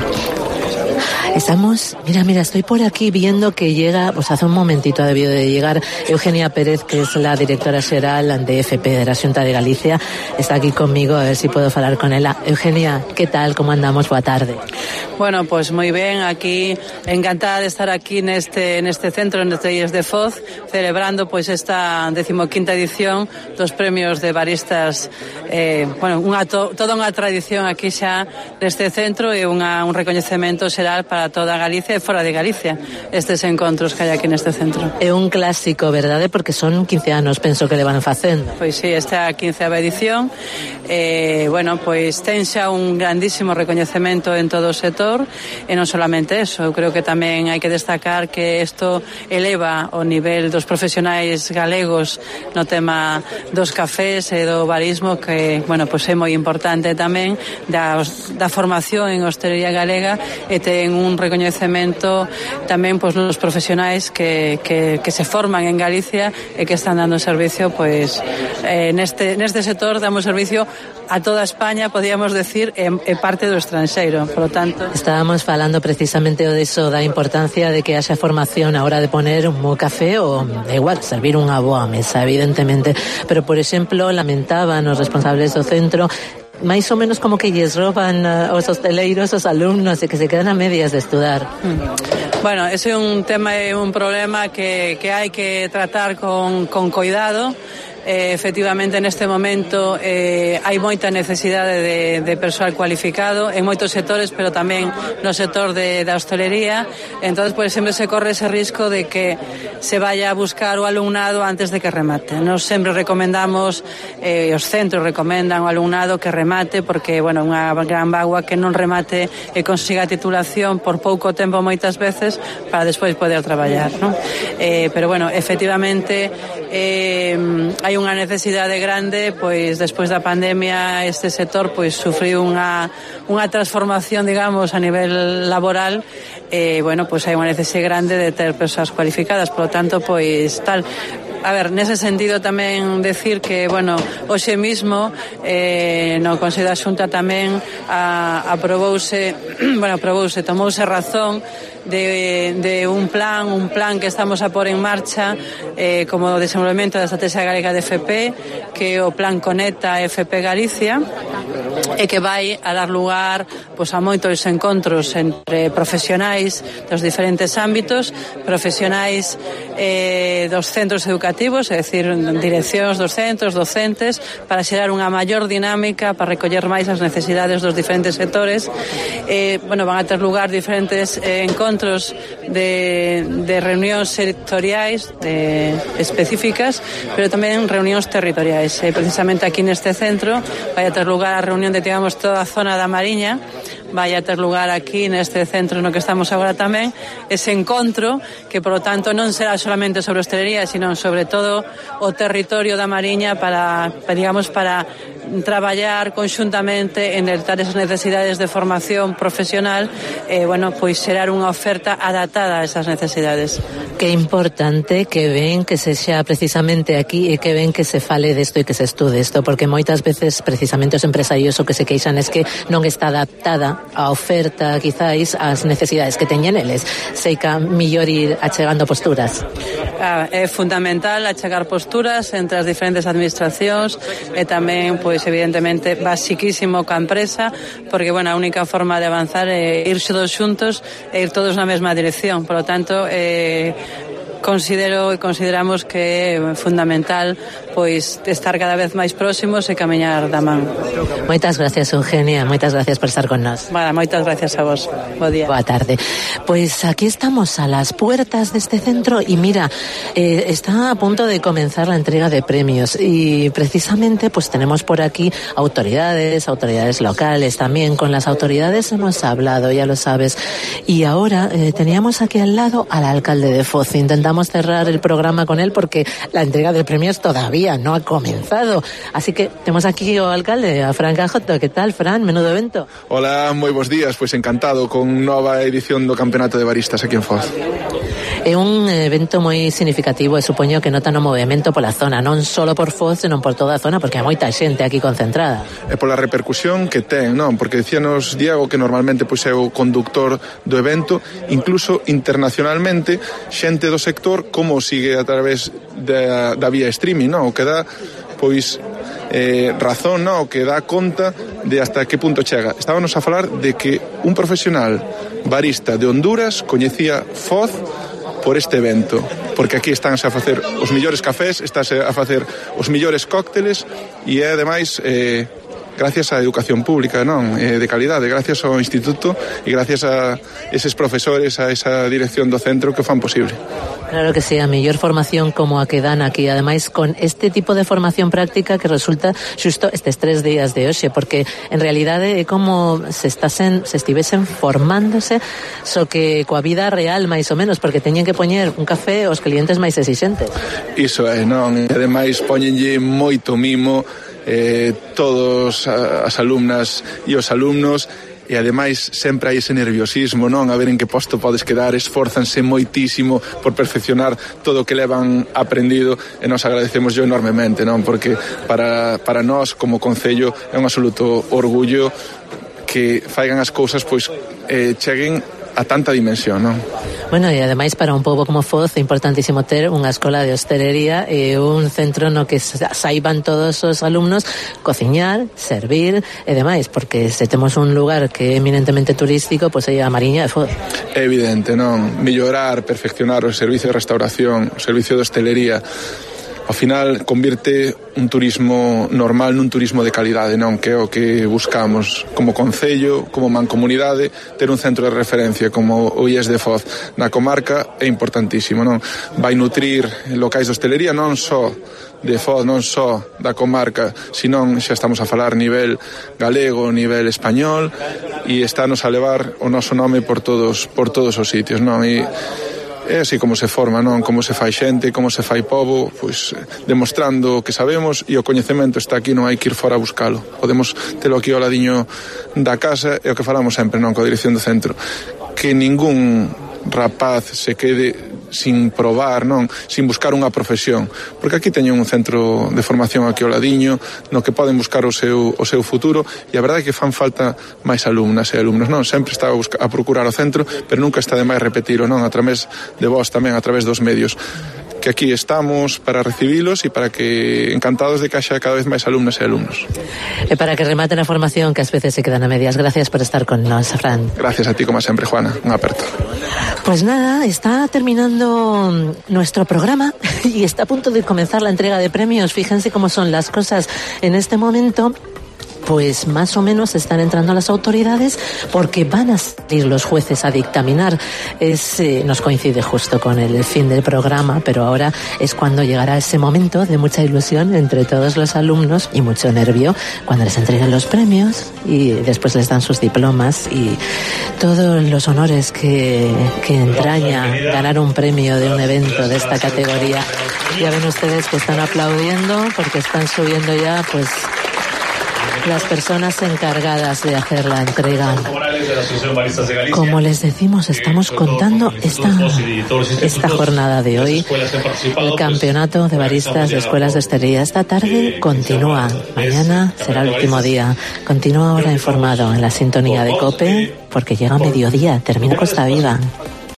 Estamos, mira, mira, estoy por aquí viendo que llega, pues hace un momentito ha debido de llegar Eugenia Pérez, que es la directora xeral de F P de la Xunta de Galicia. Está aquí conmigo, a ver si puedo falar con ela. Eugenia, ¿qué tal? ¿Cómo andamos? Boa tarde. Bueno, pues muy bien, aquí encantada de estar aquí neste neste centro, neste IES de Foz, celebrando pues esta decimoquinta edición dos premios de baristas, eh, bueno, unha to, toda unha tradición aquí xa neste centro e unha, un recoñecemento xeral para toda Galicia e fora de Galicia estes encontros que hai aquí neste centro. É un clásico, verdade? Porque son quince anos, penso que le van facendo. Pois sí, esta quinceava edición, eh, bueno, pois ten xa un grandísimo recoñecemento en todo o sector, e non solamente eso, eu creo que tamén hai que destacar que isto eleva o nivel dos profesionais galegos no tema dos cafés e do barismo, que, bueno, pois é moi importante tamén da, da formación en hostelería galega, e ten un recoñecemento tamén pois nos profesionais que, que, que se forman en Galicia e que están dando servicio pois eh, neste, neste sector damos servicio a toda España, podíamos decir, e, e parte do estranxeiro, por lo tanto. Estábamos falando precisamente de eso, da importancia de que haxa formación a hora de poner un bo café ou, da igual, servir unha boa mesa, evidentemente, pero, por exemplo, lamentaban os responsables do centro máis ou menos como que lles roban uh, os hosteleiros, os alumnos, e que se quedan a medias de estudar. Mm. Bueno, ese é un tema e un problema que, que hai que tratar con, con cuidado. Eh, efectivamente, neste momento eh, hai moita necesidade de, de persoal cualificado en moitos sectores, pero tamén no sector de, da hostelería. Entón, pues, sempre se corre ese risco de que se vaya a buscar o alumnado antes de que remate. Nos sempre recomendamos, eh, os centros recomendan o alumnado que remate, porque, bueno, unha gran bagua que non remate e consiga a titulación por pouco tempo moitas veces para despois poder traballar, non? Eh, pero, bueno, efectivamente eh, hai unha necesidade grande, pois despois da pandemia este sector pois sufriu unha unha transformación, digamos, a nivel laboral, e bueno, pois hai unha necesidade grande de ter persoas cualificadas, por lo tanto, pois tal A ver, nese sentido tamén decir que, bueno, hoxe mismo eh, no Consello da Xunta tamén a, aprobouse, bueno, aprobouse, tomouse razón de, de un plan, un plan que estamos a pôr en marcha eh, como o desenvolvemento da Estrategia Galega de F P, que é o Plan Conecta F P Galicia, e que vai a dar lugar pois, a moitos encontros entre profesionais dos diferentes ámbitos, profesionais eh, dos centros educativos, é dicir, direccións dos centros, docentes, para xerar unha maior dinámica, para recoller máis as necesidades dos diferentes sectores. Eh, bueno, van a ter lugar diferentes eh, encontros de, de reunións sectoriais de, específicas, pero tamén reunións territoriais. Eh, precisamente aquí neste centro vai a ter lugar a reunión de, digamos, toda a zona da Mariña, vai a ter lugar aquí neste centro no que estamos agora tamén, ese encontro que, por lo tanto, non será solamente sobre hostelería, sino sobre todo o territorio da Mariña para, digamos, para traballar conxuntamente en detectar esas necesidades de formación profesional e, eh, bueno, pois xerar unha oferta adaptada a esas necesidades. Que importante que ven que se xa precisamente aquí e que ven que se fale desto e que se estude isto, porque moitas veces precisamente os empresarios o que se queixan es que non está adaptada a oferta quizáis ás necesidades que teñen eles. Seica millor ir achegando posturas. Ah, é fundamental achegar posturas entre as diferentes administracións e tamén, pois, evidentemente, basiquísimo ca empresa, porque, bueno, a única forma de avanzar é ir todos xuntos e ir todos na mesma dirección. Por lo tanto, eh, considero e consideramos que é fundamental pois estar cada vez máis próximos e camiñar da man. Moitas gracias, Eugenia, moitas gracias por estar con nós. Vale, moitas gracias a vos. Bo día. Boa tarde. Pois aquí estamos a las puertas deste centro e mira, eh, está a punto de comenzar la entrega de premios y precisamente pues tenemos por aquí autoridades, autoridades locales también. Con las autoridades hemos hablado, ya lo sabes, y ahora eh, teníamos aquí al lado al alcalde de Foz. Intentamos cerrar el programa con él porque la entrega de premios todavía no ha comenzado. Así que tenemos aquí al alcalde, a Fran Cajoto. ¿Qué tal, Fran? Menudo evento. Hola, moi bons días. Pois encantado con nova edición do Campeonato de Baristas aquí en Foz. É un evento moi significativo e supoño que notan o movimento pola zona, non só por Foz, senón por toda a zona, porque hai moita xente aquí concentrada. É pola repercusión que ten, non? Porque dicíanos Diego que normalmente pois é o conductor do evento, incluso internacionalmente, xente do sector como sigue a través da, da vía streaming, non? O que dá, pois, eh, razón, non? O que dá conta de hasta que punto chega. Estábamos a falar de que un profesional barista de Honduras coñecía Foz por este evento, porque aquí estánse a facer os millores cafés, estáse a facer os millores cócteles e é ademais eh, gracias á educación pública, non, eh, de calidade, gracias ao instituto e gracias a eses profesores, a esa dirección do centro que o fan posible. Claro que sí, a mellor formación como a que dan aquí, ademais con este tipo de formación práctica que resulta xusto estes tres días de hoxe, porque en realidade é como se estasen, se estivesen formándose só que coa vida real máis ou menos, porque teñen que poñer un café aos clientes máis exixentes. Iso é, non, e ademais poñenlle moito mimo eh, todos as alumnas e os alumnos. E ademais sempre hai ese nerviosismo, non? A ver en que posto podes quedar, esforzanse moitísimo por perfeccionar todo o que levan aprendido e nos agradecemos yo enormemente, non? Porque para, para nós como concello é un absoluto orgullo que faigan as cousas pois eh, cheguen a tanta dimensión, non? Bueno, e ademais para un pobo como Foz é importantísimo ter unha escola de hostelería e un centro no que saiban todos os alumnos cociñar, servir e demais, porque se temos un lugar que é eminentemente turístico, pois é a Mariña de Foz. É evidente, non? Mellorar, perfeccionar o servicio de restauración, o servicio de hostelería, ao final convirte un turismo normal nun turismo de calidade, non? Que é o que buscamos como concello, como mancomunidade, ter un centro de referencia como o I E S de Foz na comarca é importantísimo, non? Vai nutrir locais de hostelería non só de Foz, non só da comarca, senón xa estamos a falar nivel galego, nivel español, e estános a levar o noso nome por todos por todos os sitios, non? E é así como se forma, non? Como se fai xente, como se fai pobo, pois demostrando o que sabemos, e o coñecemento está aquí, non hai que ir fora a buscalo. Podemos telo aquí ao ladiño da casa, e o que falamos sempre, non? Coa dirección do centro, que ningún rapaz se quede sin probar, non, sin buscar unha profesión, porque aquí teñen un centro de formación aquí ao ladiño no que poden buscar o seu, o seu futuro, e a verdade é que fan falta máis alumnas e alumnos, non? Sempre está a, buscar, a procurar o centro, pero nunca está de máis repetilo, non? A través de vos tamén, a través dos medios, que aquí estamos para recibilos e para que encantados de que haxa cada vez máis alumnas e alumnos. E para que rematen a formación que ás veces se quedan a medias. Gracias por estar con nos, Fran. Gracias a ti como sempre, Juana. Un aperto. Pues nada, está terminando nuestro programa y está a punto de comenzar la entrega de premios. Fíjense cómo son las cosas en este momento. Pues más o menos están entrando las autoridades porque van a salir los jueces a dictaminar. Es, eh, nos coincide justo con el fin del programa, pero ahora es cuando llegará ese momento de mucha ilusión entre todos los alumnos y mucho nervio cuando les entreguen los premios y después les dan sus diplomas y todos los honores que, que entraña ganar un premio de un evento de esta categoría. Ya ven ustedes que están aplaudiendo porque están subiendo ya pues las personas encargadas de hacer la entrega. Como les decimos, estamos contando esta, esta jornada de hoy. El campeonato de baristas de escuelas de hostelería esta tarde continúa. Mañana será el último día. Continúa ahora informado en la sintonía de COPE porque llega mediodía, termina Costa Viva.